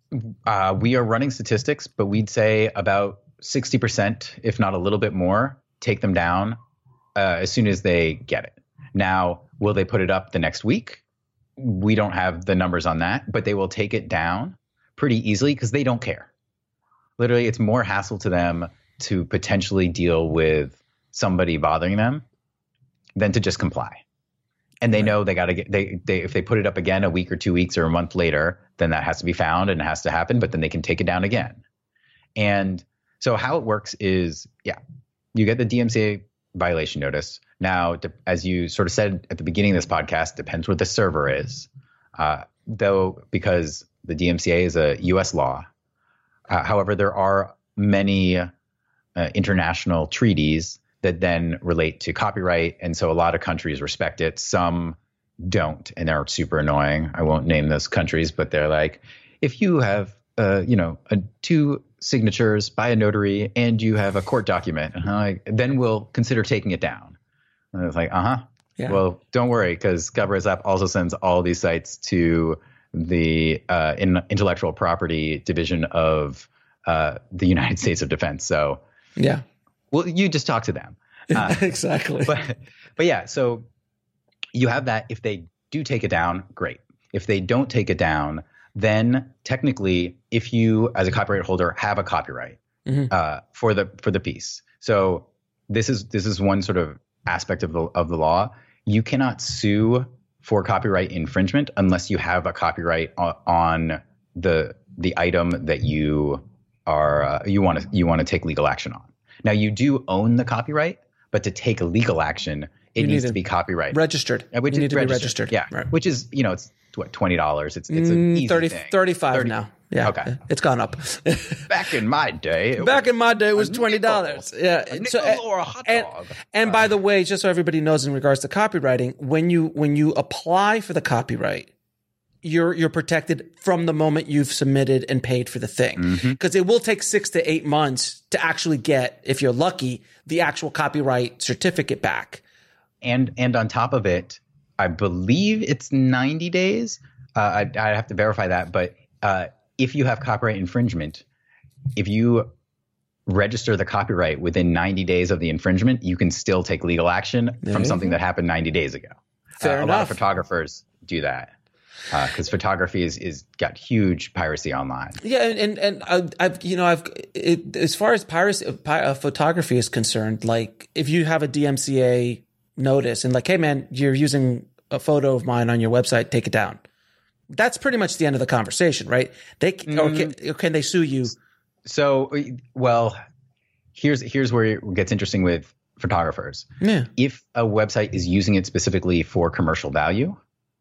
uh, we are running statistics, but we'd say about sixty percent, if not a little bit more, take them down uh, as soon as they get it. Now, will they put it up the next week? We don't have the numbers on that, but they will take it down pretty easily because they don't care. Literally, it's more hassle to them to potentially deal with somebody bothering them than to just comply. And they right. know they got to get, they, they, if they put it up again a week or two weeks or a month later, then that has to be found and it has to happen, but then they can take it down again. And so how it works is, yeah, you get the D M C A violation notice. Now, as you sort of said at the beginning of this podcast, depends what the server is. Uh, though, because the D M C A is a U S law. Uh, however, there are many uh, international treaties that then relate to copyright. And so a lot of countries respect it. Some don't, and they're super annoying. I won't name those countries, but they're like, if you have, uh, you know, a, two signatures by a notary and you have a court document, and I'm like, then we'll consider taking it down. And it's like, uh-huh. Yeah. Well, don't worry, because Copyright Slap also sends all these sites to the uh, in, intellectual property division of uh, the United States of Defense. So yeah. Well, you just talk to them. Uh, exactly. But, but yeah, so you have that. If they do take it down, great. If they don't take it down, then technically, if you as a copyright holder have a copyright mm-hmm. uh, for the for the piece, so this is this is one sort of aspect of the of the law. You cannot sue for copyright infringement unless you have a copyright on, on the the item that you are uh, you want to you want to take legal action on. Now, you do own the copyright, but to take a legal action, it you needs to be copyright registered. Which you is need to registered. be registered. Yeah, right. Which is, you know, it's what, twenty dollars. It's it's an easy thirty, thing. thirty-five thirty now. Yeah, okay. It's gone up. Back in my day, it back was in my day, it was twenty dollars. Yeah, a nickel so, or a hot and, dog. And uh, by the way, just so everybody knows, in regards to copywriting, when you when you apply for the copyright, you're you're protected from the moment you've submitted and paid for the thing, because mm-hmm. it will take six to eight months to actually get, if you're lucky, the actual copyright certificate back. And and on top of it, I believe it's ninety days. Uh, I I have to verify that, but uh, if you have copyright infringement, if you register the copyright within ninety days of the infringement, you can still take legal action there from something go. that happened ninety days ago. Fair uh, a enough. lot of photographers do that. Because uh, photography is, is got huge piracy online. Yeah, and and, and I, I've you know I've it, as far as piracy uh, photography is concerned, like if you have a D M C A notice and like, hey man, you're using a photo of mine on your website, take it down. That's pretty much the end of the conversation, right? They mm. or, can, or can they sue you? So, well, here's here's where it gets interesting with photographers. Yeah, if a website is using it specifically for commercial value,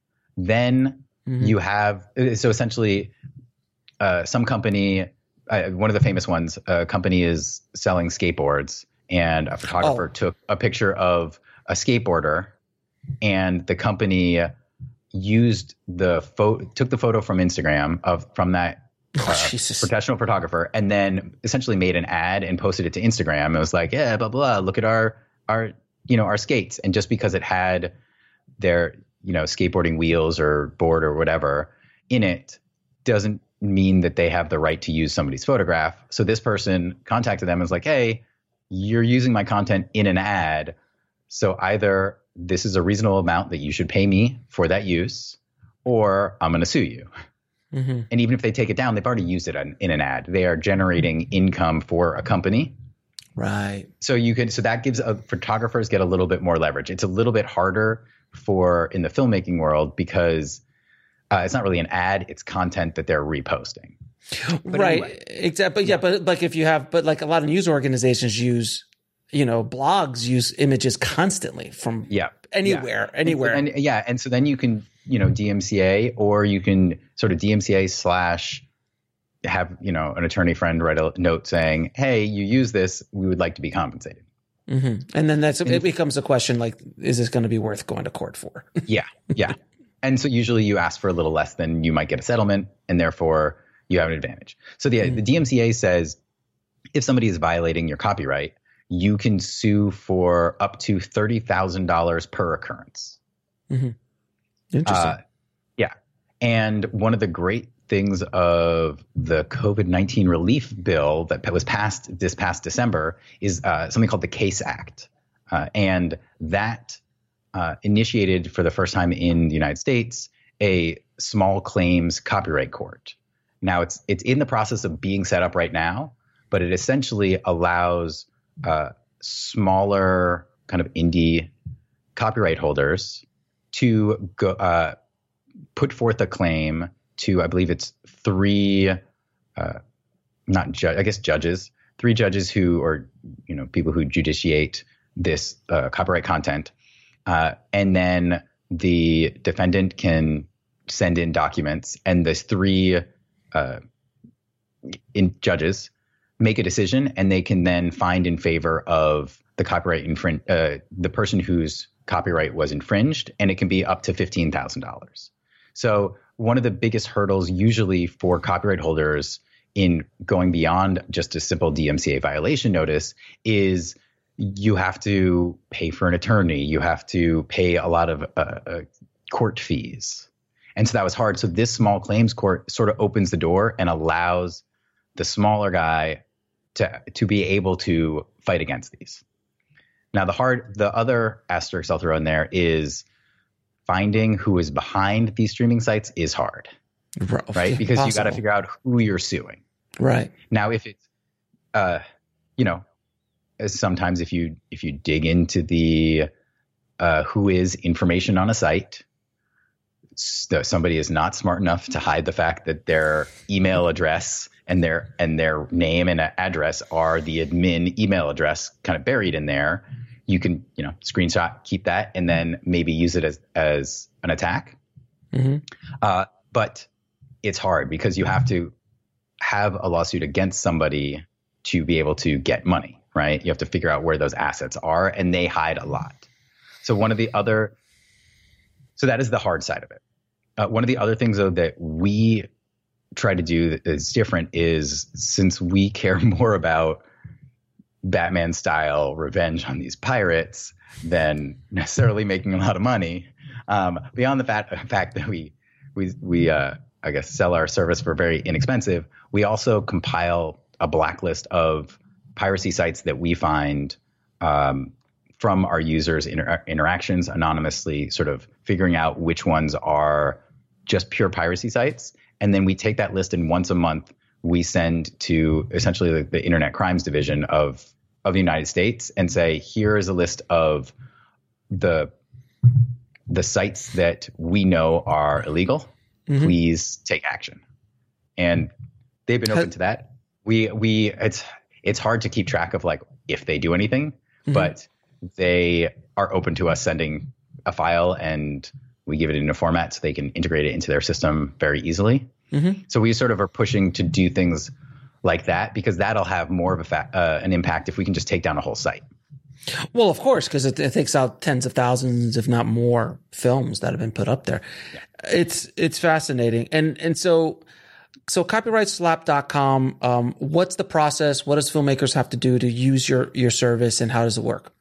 then mm-hmm. you have, so essentially uh, some company, uh, one of the famous ones, a company is selling skateboards and a photographer oh. took a picture of a skateboarder and the company used the photo, took the photo from Instagram of, from that uh, oh, professional photographer and then essentially made an ad and posted it to Instagram. It was like, yeah, blah, blah, look at our, our, you know, our skates. And just because it had their, you know, skateboarding wheels or board or whatever in it doesn't mean that they have the right to use somebody's photograph. So this person contacted them and was like, hey, you're using my content in an ad. So either this is a reasonable amount that you should pay me for that use, or I'm going to sue you. Mm-hmm. And even if they take it down, they've already used it in, in an ad. They are generating income for a company. Right. So you could, so that gives a, photographers get a little bit more leverage. It's a little bit harder for in the filmmaking world because uh, it's not really an ad; it's content that they're reposting. But right. Anyway. Exactly. Yeah. But like if you have, but like a lot of news organizations use, you know, blogs use images constantly from yeah. anywhere, yeah. anywhere. And, and yeah. And so then you can, you know, D M C A, or you can sort of D M C A slash have, you know, an attorney friend write a note saying, hey, you use this, we would like to be compensated. Mm-hmm. And then that's, it becomes a question like, is this going to be worth going to court for? yeah. Yeah. And so usually you ask for a little less than you might get a settlement, and therefore you have an advantage. So the, mm-hmm. the D M C A says if somebody is violating your copyright, you can sue for up to thirty thousand dollars per occurrence. Mm-hmm. Interesting. Uh, yeah. And one of the great things of the COVID nineteen relief bill that was passed this past December is uh, something called the CASE Act. Uh, and that uh, initiated for the first time in the United States a small claims copyright court. Now it's it's in the process of being set up right now, but it essentially allows uh, smaller kind of indie copyright holders to go uh, put forth a claim to, I believe it's three, uh, not ju- I guess judges, three judges who are, you know, people who judiciate this uh, copyright content. Uh, and then the defendant can send in documents, and the three uh, in judges make a decision, and they can then find in favor of the copyright infring- uh, the person whose copyright was infringed, and it can be up to fifteen thousand dollars. So one of the biggest hurdles usually for copyright holders in going beyond just a simple D M C A violation notice is you have to pay for an attorney. You have to pay a lot of uh, uh, court fees. And so that was hard. So this small claims court sort of opens the door and allows the smaller guy to to be able to fight against these. Now, the hard, the other asterisk I'll throw in there is finding who is behind these streaming sites is hard, right? Because Possible. you got to figure out who you're suing. Right. Now, if it's, uh, you know, sometimes if you if you dig into the uh, who is information on a site, somebody is not smart enough to hide the fact that their email address and their and their name and address are the admin email address kind of buried in there. You can, you know, screenshot, keep that, and then maybe use it as, as an attack. Mm-hmm. Uh, but it's hard because you have to have a lawsuit against somebody to be able to get money, right? You have to figure out where those assets are, and they hide a lot. So one of the other, so that is the hard side of it. Uh, one of the other things, though, that we try to do that is different is, since we care more about Batman style revenge on these pirates than necessarily making a lot of money, um, beyond the fact, fact that we we we uh, I guess sell our service for very inexpensive, we also compile a blacklist of piracy sites that we find um, from our users' inter- interactions anonymously, sort of figuring out which ones are just pure piracy sites. And then we take that list, and once a month we send to essentially the, the Internet Crimes Division of of the United States and say, here is a list of the the sites that we know are illegal. Mm-hmm. Please take action. And they've been open to that. We we it's it's hard to keep track of like if they do anything, mm-hmm. but they are open to us sending a file, and we give it in a format so they can integrate it into their system very easily. Mm-hmm. So we sort of are pushing to do things like that, because that'll have more of a fa- uh, an impact if we can just take down a whole site. Well, of course, because it, it takes out tens of thousands, if not more, films that have been put up there. Yeah. It's it's fascinating, and and so so copyright slap dot com. Um, what's the process? What does filmmakers have to do to use your your service, and how does it work?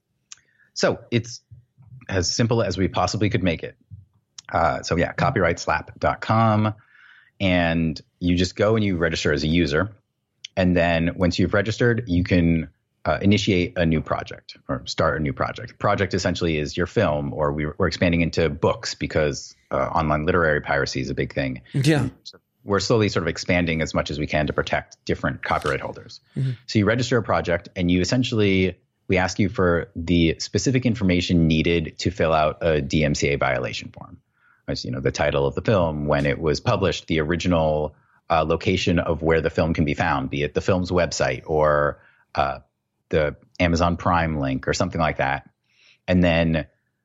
So it's as simple as we possibly could make it. Uh, so yeah, copyright slap dot com. And you just go and you register as a user. And then once you've registered, you can uh, initiate a new project or start a new project. Project essentially is your film, or we, we're expanding into books because uh, online literary piracy is a big thing. Yeah. we're slowly sort of expanding as much as we can to protect different copyright holders. Mm-hmm. So you register a project and you essentially, we ask you for the specific information needed to fill out a D M C A violation form. As you know, the title of the film, when it was published, the original uh, location of where the film can be found, be it the film's website or uh, the Amazon Prime link or something like that. And then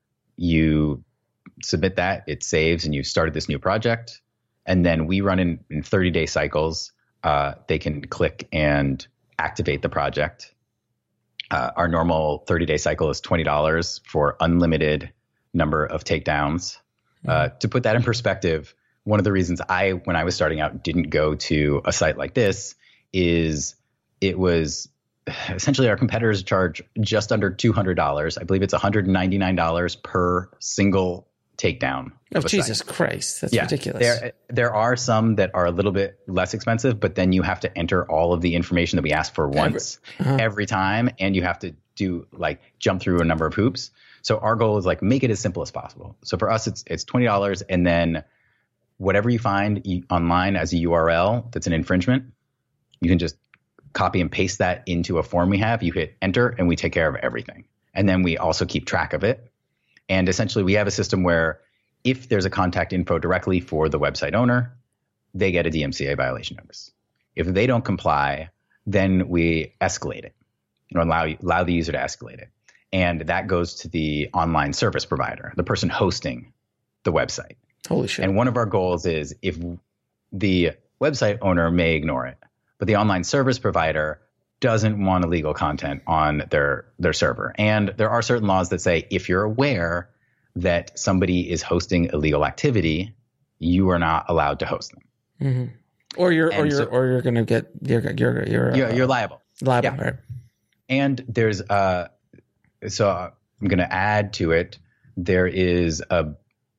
you submit that, it saves, and you've started this new project. And then we run in, in thirty day cycles. Uh, they can click and activate the project. Uh, our normal thirty day cycle is twenty dollars for unlimited number of takedowns. Mm-hmm. Uh, to put that in perspective, one of the reasons I, when I was starting out, didn't go to a site like this is it was essentially our competitors charge just under two hundred dollars. I believe it's one hundred ninety-nine dollars per single takedown. Oh, Jesus site. Christ. That's yeah, ridiculous. There, there are some that are a little bit less expensive, but then you have to enter all of the information that we ask for once every, uh-huh. every time. And you have to do like jump through a number of hoops. So our goal is like make it as simple as possible. So for us, it's it's twenty dollars. And then whatever you find online as a U R L that's an infringement, you can just copy and paste that into a form we have. You hit enter and we take care of everything. And then we also keep track of it. And essentially we have a system where if there's a contact info directly for the website owner, they get a D M C A violation notice. If they don't comply, then we escalate it or allow, allow the user to escalate it. And that goes to the online service provider, the person hosting the website. Holy shit. And one of our goals is if the website owner may ignore it, but the online service provider doesn't want illegal content on their, their server. And there are certain laws that say if you're aware that somebody is hosting illegal activity, you are not allowed to host them. Mm-hmm. Or you're and or you're so, or you're going to get you're you're you're, you're, uh, you're liable. Liable, yeah. Right? And there's uh so I'm going to add to it. There is a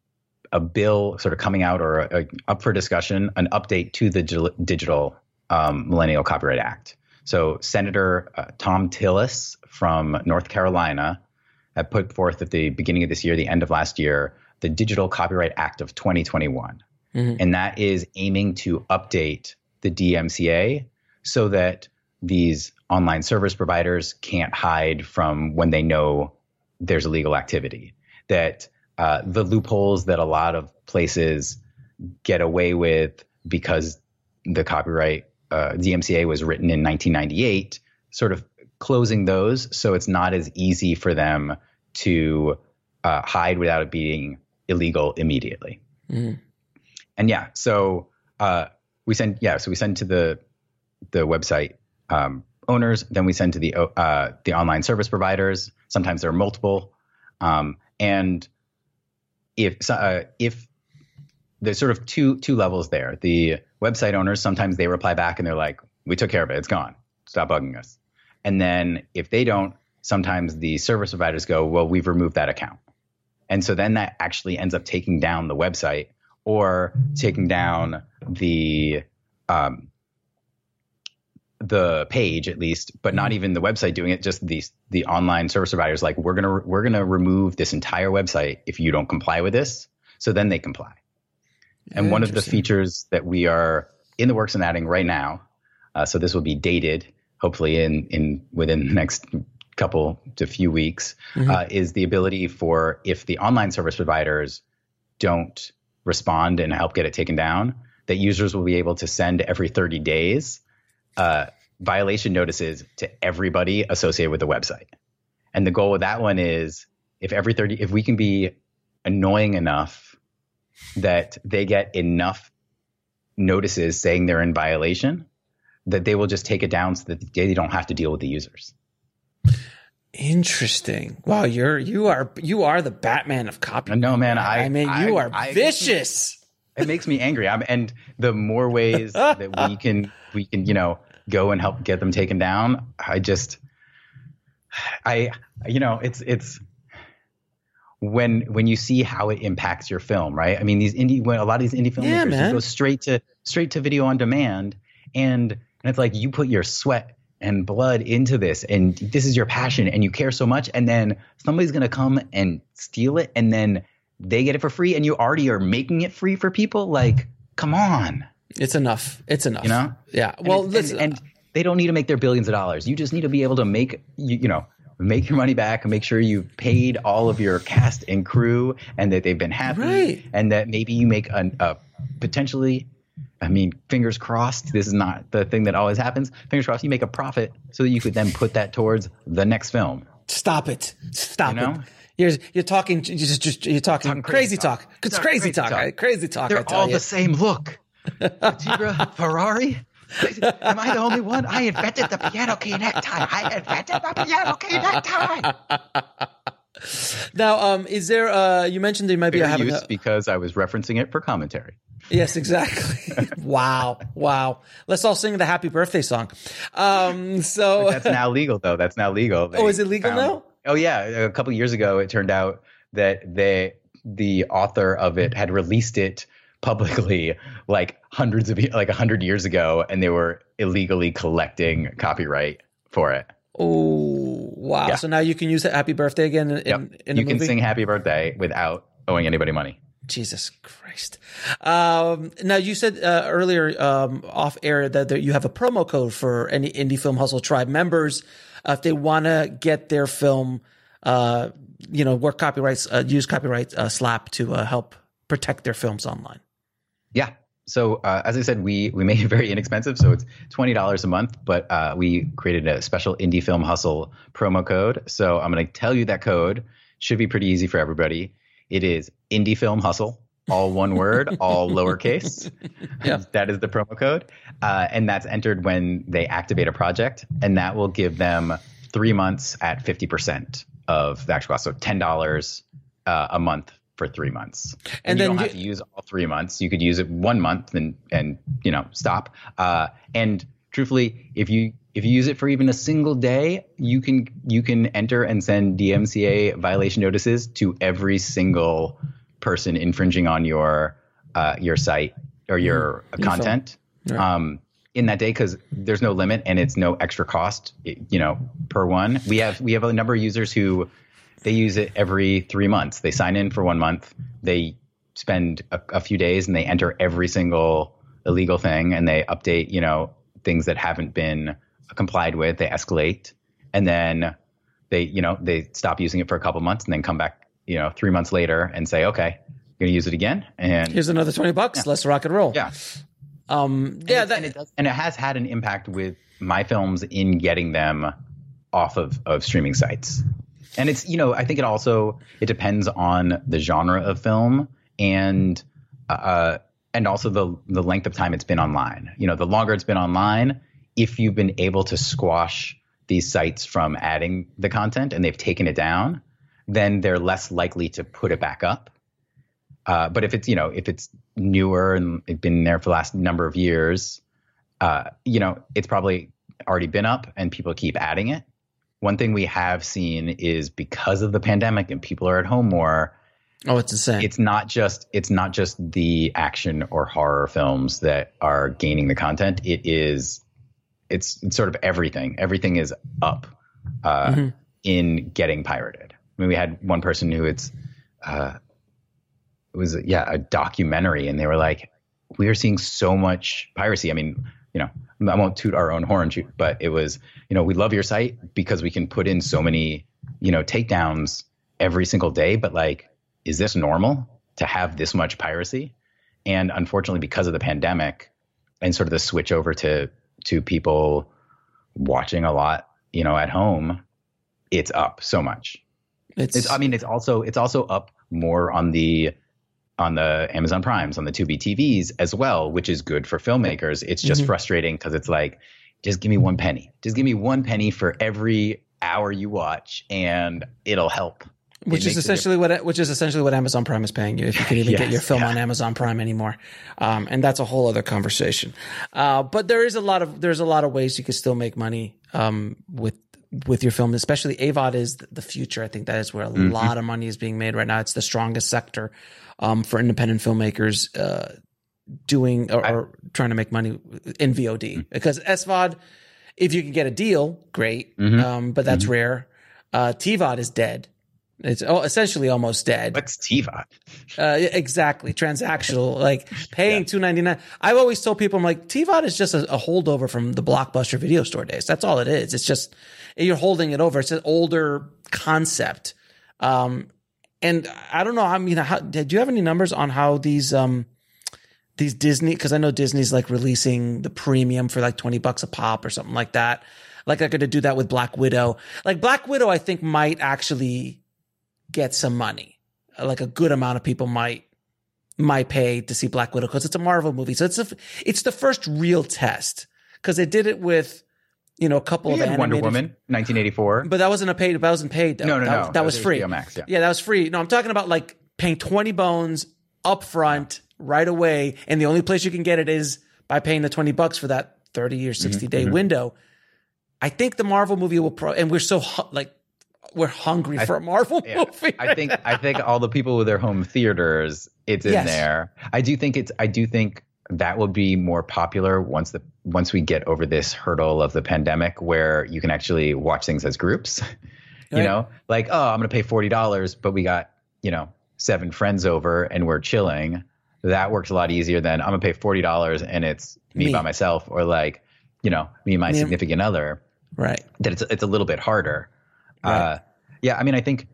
a bill sort of coming out or a, a, up for discussion, an update to the Digital, digital um, Millennial Copyright Act. So Senator uh, Tom Tillis from North Carolina had put forth at the beginning of this year, the end of last year, the Digital Copyright Act of twenty twenty-one. Mm-hmm. And that is aiming to update the D M C A so that these online service providers can't hide from when they know there's illegal activity. That uh, the loopholes that a lot of places get away with because the copyright uh, D M C A was written in nineteen ninety-eight, sort of closing those so it's not as easy for them to uh, hide without it being illegal immediately. Mm. And yeah, so uh, we send yeah, so we send to the the website um, owners, then we send to the uh, the online service providers. Sometimes there are multiple, um, and if uh, if there's sort of two two levels there. The website owners, sometimes they reply back and they're like, "We took care of it. It's gone. Stop bugging us." And then if they don't, sometimes the service providers go, "Well, we've removed that account." And so then that actually ends up taking down the website or taking down the um, the page at least, but not even the website doing it. Just the the online service providers like, we're gonna we're gonna remove this entire website if you don't comply with this. So then they comply. And one of the features that we are in the works and adding right now, uh, so this will be dated, hopefully in in within the next couple to few weeks, mm-hmm. uh, is the ability for if the online service providers don't respond and help get it taken down, that users will be able to send every thirty days uh, violation notices to everybody associated with the website. And the goal with that one is if every thirty, if we can be annoying enough that they get enough notices saying they're in violation, that they will just take it down so that they don't have to deal with the users. Interesting. Wow, you're you are you are the Batman of copy. No, man, I I mean you I, are I, vicious. It makes me angry. I'm, and the more ways that we can we can you know go and help get them taken down, I just I you know it's it's when when you see how it impacts your film, right? I mean, these indie when a lot of these indie filmmakers yeah, go straight to straight to video on demand, and and it's like you put your sweat and blood into this, and this is your passion, and you care so much, and then somebody's gonna come and steal it, and then they get it for free, and you already are making it free for people. Like, come on, It's enough. It's enough. You know? Yeah. Well, and, listen, and, and they don't need to make their billions of dollars. You just need to be able to make, you, you know, make your money back and make sure you've paid all of your cast and crew and that they've been happy. Right. And that maybe you make a, a potentially, I mean, fingers crossed, this is not the thing that always happens. Fingers crossed, you make a profit so that you could then put that towards the next film. Stop it. Stop You know? it. You're, you're talking, you're just, just you're talking, Talking crazy crazy talk. talk. It's Talk crazy, crazy talk. talk. Right? Crazy talk. I They're tell all you. the same look. Tigra, Ferrari. Am I the only one? I invented the piano key necktie. I invented the piano key necktie. Now, um, is there? Uh, you mentioned there might be Fair having use a, because I was referencing it for commentary. yes, exactly. Wow, wow. Let's all sing the happy birthday song. Um, so That's now legal, though. That's now legal. They oh, is it legal found- now? Oh yeah, a couple years ago, it turned out that they, the author of it, had released it publicly like hundreds of like a hundred years ago, and they were illegally collecting copyright for it. Oh, wow. Yeah. So now you can use it Happy Birthday again in, Yep. in, in you the can movie? sing "Happy Birthday" without owing anybody money. Jesus Christ. Um, now, you said uh, earlier um, off air that there, you have a promo code for any Indie Film Hustle Tribe members uh, if they want to get their film, uh, you know, work copyrights, uh, use copyright uh, slap to uh, help protect their films online. Yeah. So uh, as I said, we we made it very inexpensive. So it's twenty dollars a month, but uh, we created a special Indie Film Hustle promo code. So I'm going to tell you that code. Should be pretty easy for everybody. It is Indie Film Hustle, all one word, all lowercase. Yeah. That is the promo code. Uh, and that's entered when they activate a project. And that will give them three months at fifty percent of the actual cost. So ten dollars uh, a month for three months. And, And you then don't you- have to use all three months. You could use it one month and, and you know, stop. Uh, and truthfully, if you if you use it for even a single day, you can you can enter and send D M C A violation notices to every single person infringing on your uh, your site or your Your content Right. um, in that day, because there's no limit and it's no extra cost, you know, per one. We have we have a number of users who they use it every three months. They sign in for one month. They spend a, a few days and they enter every single illegal thing and they update, you know, things that haven't been complied with. They escalate and then they, you know, they stop using it for a couple months and then come back, you know, three months later and say, okay, I'm going to use it again. And Here's another twenty bucks. Let's rock and roll. yeah. Um, yeah. and, That, and it does, and it has had an impact with my films in getting them off of, of streaming sites. And it's, you know, I think it also, it depends on the genre of film and, uh, and also the, the length of time it's been online. You know, the longer it's been online, if you've been able to squash these sites from adding the content and they've taken it down, then they're less likely to put it back up. Uh, but if it's, you know, if it's newer and it's been there for the last number of years, uh, you know, it's probably already been up and people keep adding it. One thing we have seen is because of the pandemic and people are at home more. oh, it's insane. It's not just it's not just the action or horror films that are gaining the content. It is it's, it's sort of everything. Everything is up uh, Mm-hmm. in getting pirated. I mean, we had one person who it's uh, it was yeah a documentary, and they were like, "We are seeing so much piracy." I mean, you know, I won't toot our own horn, but it was, you know, we love your site because we can put in so many, you know, takedowns every single day. But like, is this normal to have this much piracy? And unfortunately, because of the pandemic and sort of the switch over to to people watching a lot, you know, at home, it's up so much. It's, It's, I mean, it's also it's also up more on the on the Amazon Primes, on the Tubi T Vs as well, which is good for filmmakers. It's just Mhm. frustrating because it's like, just give me one penny. Just give me one penny for every hour you watch, and it'll help. which It is makes a essentially what which is essentially what Amazon Prime is paying you if you can even get Yes, your film yeah. on Amazon Prime anymore, um, and that's a whole other conversation. Uh, but there is a lot of there's a lot of ways you can still make money um, with with your film, especially A V O D is the future. I think that is where a Mm-hmm. lot of money is being made right now. It's the strongest sector um, for independent filmmakers uh, doing or, or trying to make money in V O D Mm-hmm. because S V O D, if you can get a deal, great, Mhm. um, but that's rare. Uh, T V O D is dead. It's oh, essentially almost dead. What's T V O D? Uh, exactly. Transactional, like paying two ninety-nine. I've always told people, I'm like, T V O D is just a, a holdover from the Blockbuster video store days. That's all it is. It's just, you're holding it over. It's an older concept. Um, and I don't know. I mean, how, do you have any numbers on how these, um, these Disney, cause I know Disney's like releasing the premium for like twenty bucks a pop or something like that. Like they're going to do that with Black Widow. Like Black Widow, I think might actually get some money. Like a good amount of people might might pay to see Black Widow because it's a Marvel movie. So it's a, it's the first real test because they did it with, you know, a couple We of had Wonder animated, Woman, nineteen eighty-four. but that wasn't a paid. That wasn't paid though. No, no, that, no. was- that, That was, was free. H B O Max, yeah. yeah, that was free. No, I'm talking about like paying twenty bones up front right away, and the only place you can get it is by paying the twenty bucks for that thirty or sixty day mhm. window. I think the Marvel movie will pro, and we're so hu- like we're hungry for a Marvel Yeah. movie. I think I think all the people with their home theaters, it's in Yes. there. I do think it's I do think that will be more popular once the once we get over this hurdle of the pandemic where you can actually watch things as groups. You Right. know, like, oh, I'm gonna pay forty dollars, but we got, you know, seven friends over and we're chilling. That works a lot easier than I'm gonna pay forty dollars and it's me, Me. by myself, or like, you know, me and my Me and- significant other. Right. That it's it's a little bit harder. Right. Uh, yeah, I mean, I think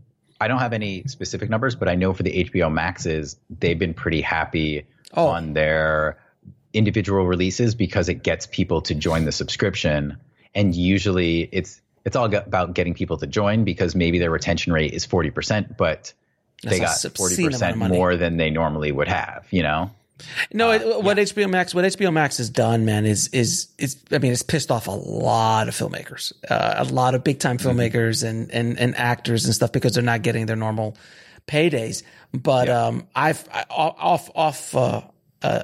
I don't have any specific numbers, but I know for the H B O Maxes, they've been pretty happy Oh. on their individual releases because it gets people to join the subscription. And usually it's it's all go- about getting people to join because maybe their retention rate is forty percent, but they That's a got forty obscene amount percent of money. more than they normally would have, you know? No, it, what H B O Max, what H B O Max has done, man, is is is. I mean, it's pissed off a lot of filmmakers, uh, a lot of big time filmmakers and and and actors and stuff because they're not getting their normal paydays. But um, I've I, off off. Uh, uh,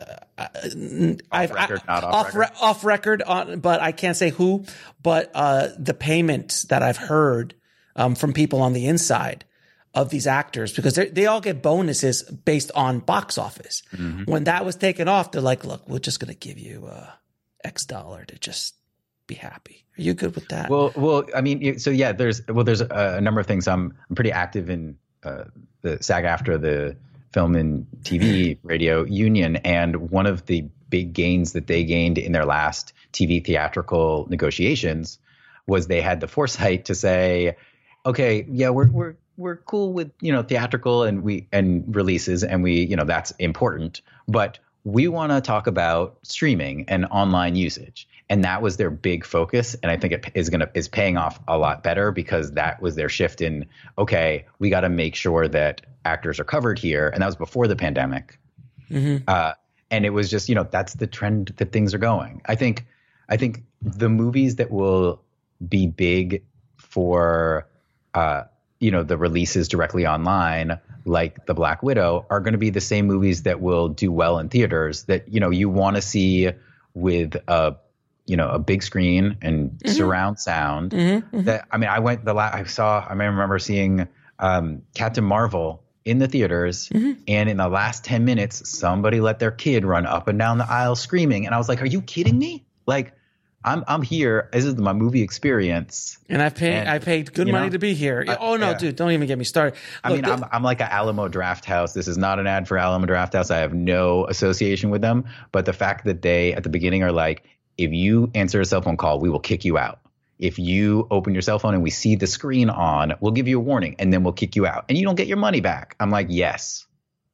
I've record, I, not off off record. re- off record, on, but I can't say who. But uh, the payment that I've heard um, from people on the inside of these actors, because they they all get bonuses based on box office. Mm-hmm. When that was taken off, they're like, "Look, we're just going to give you uh, X dollar to just be happy." Are you good with that? Well, well, I mean, so yeah, there's well, there's a, a number of things. I'm I'm pretty active in uh, the SAG-AFTRA, the Film and T V Radio Union, and one of the big gains that they gained in their last T V theatrical negotiations was they had the foresight to say, okay, yeah, we're we're we're cool with, you know, theatrical and we and releases, and we, you know, that's important, but we want to talk about streaming and online usage. And that was their big focus. And I think it is going to is paying off a lot better because that was their shift in, okay, we got to make sure that actors are covered here. And that was before the pandemic. Mm-hmm. Uh, and it was just, you know, that's the trend that things are going. I think, I think the movies that will be big for, uh, you know, the releases directly online, like the Black Widow, are going to be the same movies that will do well in theaters that, you know, you want to see with a, you know, a big screen and mm-hmm. surround sound. Mm-hmm, mm-hmm. That, I mean, I went the last, I saw, I remember seeing um, Captain Marvel in the theaters, mm-hmm. and in the last ten minutes, somebody let their kid run up and down the aisle screaming. And I was like, are you kidding me? Like, I'm I'm here. This is my movie experience. And I paid and, I paid good money know, to be here. I, oh no, yeah. dude, don't even get me started. I Look, mean, the, I'm I'm like an Alamo Draft House. This is not an ad for Alamo Draft House. I have no association with them. But the fact that they at the beginning are like, if you answer a cell phone call, we will kick you out. If you open your cell phone and we see the screen on, we'll give you a warning and then we'll kick you out and you don't get your money back. I'm like, yes.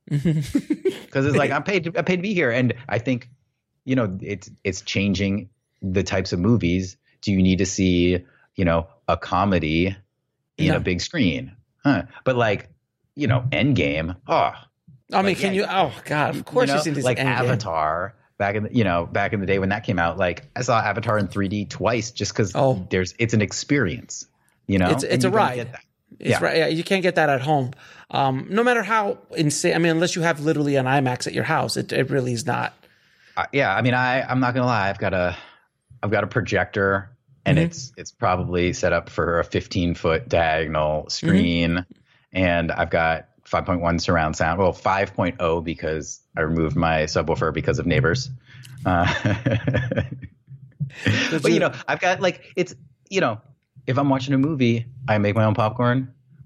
Because it's like, I'm paid to, I'm paid to be here. And I think, you know, it's it's changing the types of movies. Do you need to see, you know, a comedy in No. a big screen? Huh. But like, you know, Endgame. Oh, I mean, like, can yeah, you? Oh God, of course you know, you've seen these like Endgame. Avatar back in the, you know, back in the day when that came out. Like I saw Avatar in three D twice just because Oh. there's it's an experience. You know, It's And it's a you don't ride. get that. It's Yeah. right. Yeah, you can't get that at home. Um, no matter how insane. I mean, unless you have literally an IMAX at your house, it it really is not. Uh, yeah, I mean, I I'm not gonna lie. I've got a I've got a projector, and Mhm. it's it's probably set up for a fifteen foot diagonal screen, Mm-hmm. and I've got five point one surround sound. Well, five point oh because I removed my subwoofer because of neighbors. Uh, but you know, I've got like it's you know, if I'm watching a movie, I make my own popcorn.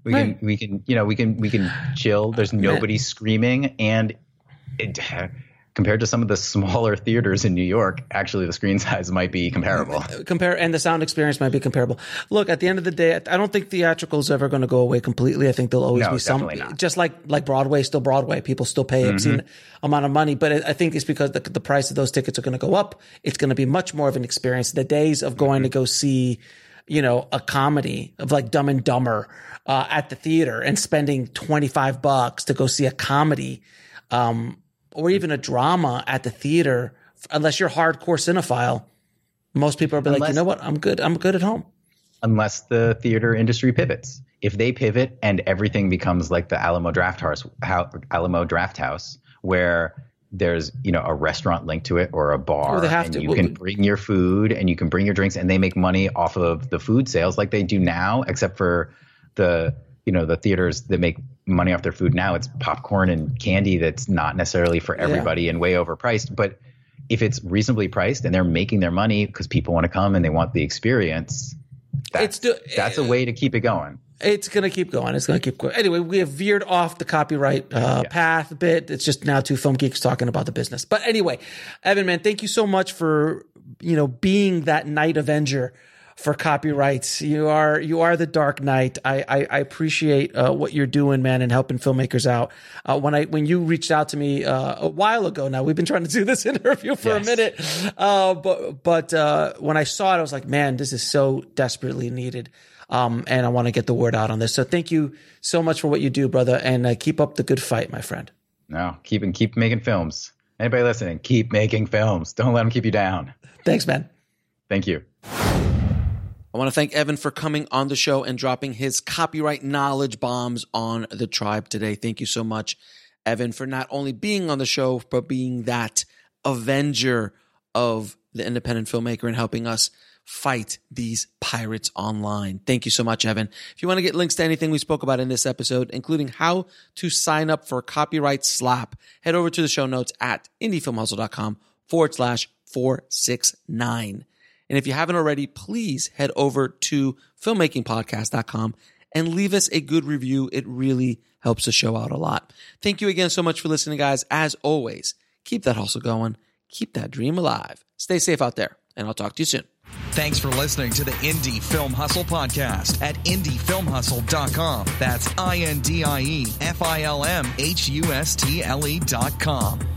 We right. can we can you know we can we can chill. There's nobody screaming, and it, compared to some of the smaller theaters in New York, actually the screen size might be comparable. Compare and the sound experience might be comparable. Look, at the end of the day, I don't think theatrical is ever going to go away completely. I think there'll always No, be some, definitely not. just like like Broadway, still Broadway. People still pay Mm-hmm. obscene amount of money, but I think it's because the, the price of those tickets are going to go up. It's going to be much more of an experience. The days of going mm-hmm. to go see, you know, a comedy of like Dumb and Dumber uh, at the theater and spending twenty-five bucks to go see a comedy, um, or even a drama at the theater, unless you're hardcore cinephile, most people are be unless, like, you know what, I'm good. I'm good at home. Unless the theater industry pivots. If they pivot and everything becomes like the Alamo Drafthouse, how, Alamo Drafthouse, where there's, you know, a restaurant linked to it or a bar, well, they have and to. you well, can bring your food and you can bring your drinks, and they make money off of the food sales like they do now, except for the, you know, the theaters that make money off their food now. It's popcorn and candy that's not necessarily for everybody yeah. and way overpriced. But if it's reasonably priced and they're making their money because people want to come and they want the experience, that's, it's do, that's a way to keep it going. It's going to keep going. It's going to keep going. Anyway, we have veered off the copyright uh, yeah. path a bit. It's just now two film geeks talking about the business. But anyway, Evan, man, thank you so much for, you know, being that Night Avenger for copyrights. You are you are the Dark Knight. I I, I appreciate uh, what you're doing, man, and helping filmmakers out. Uh, when I when you reached out to me uh, a while ago, now we've been trying to do this interview for yes. a minute, uh, but but uh, when I saw it, I was like, man, this is so desperately needed. Um, and I want to get the word out on this. So thank you so much for what you do, brother, and uh, keep up the good fight, my friend. No, keep and keep making films. Anybody listening, keep making films. Don't let them keep you down. Thanks, man. Thank you. I want to thank Evan for coming on the show and dropping his copyright knowledge bombs on the tribe today. Thank you so much, Evan, for not only being on the show, but being that avenger of the independent filmmaker and helping us fight these pirates online. Thank you so much, Evan. If you want to get links to anything we spoke about in this episode, including how to sign up for Copyright Slap, head over to the show notes at indiefilmhustle.com forward slash 469. And if you haven't already, please head over to filmmaking podcast dot com and leave us a good review. It really helps the show out a lot. Thank you again so much for listening, guys. As always, keep that hustle going. Keep that dream alive. Stay safe out there, and I'll talk to you soon. Thanks for listening to the Indie Film Hustle podcast at indie film hustle dot com. That's I N D I E F I L M H U S T L E dot com.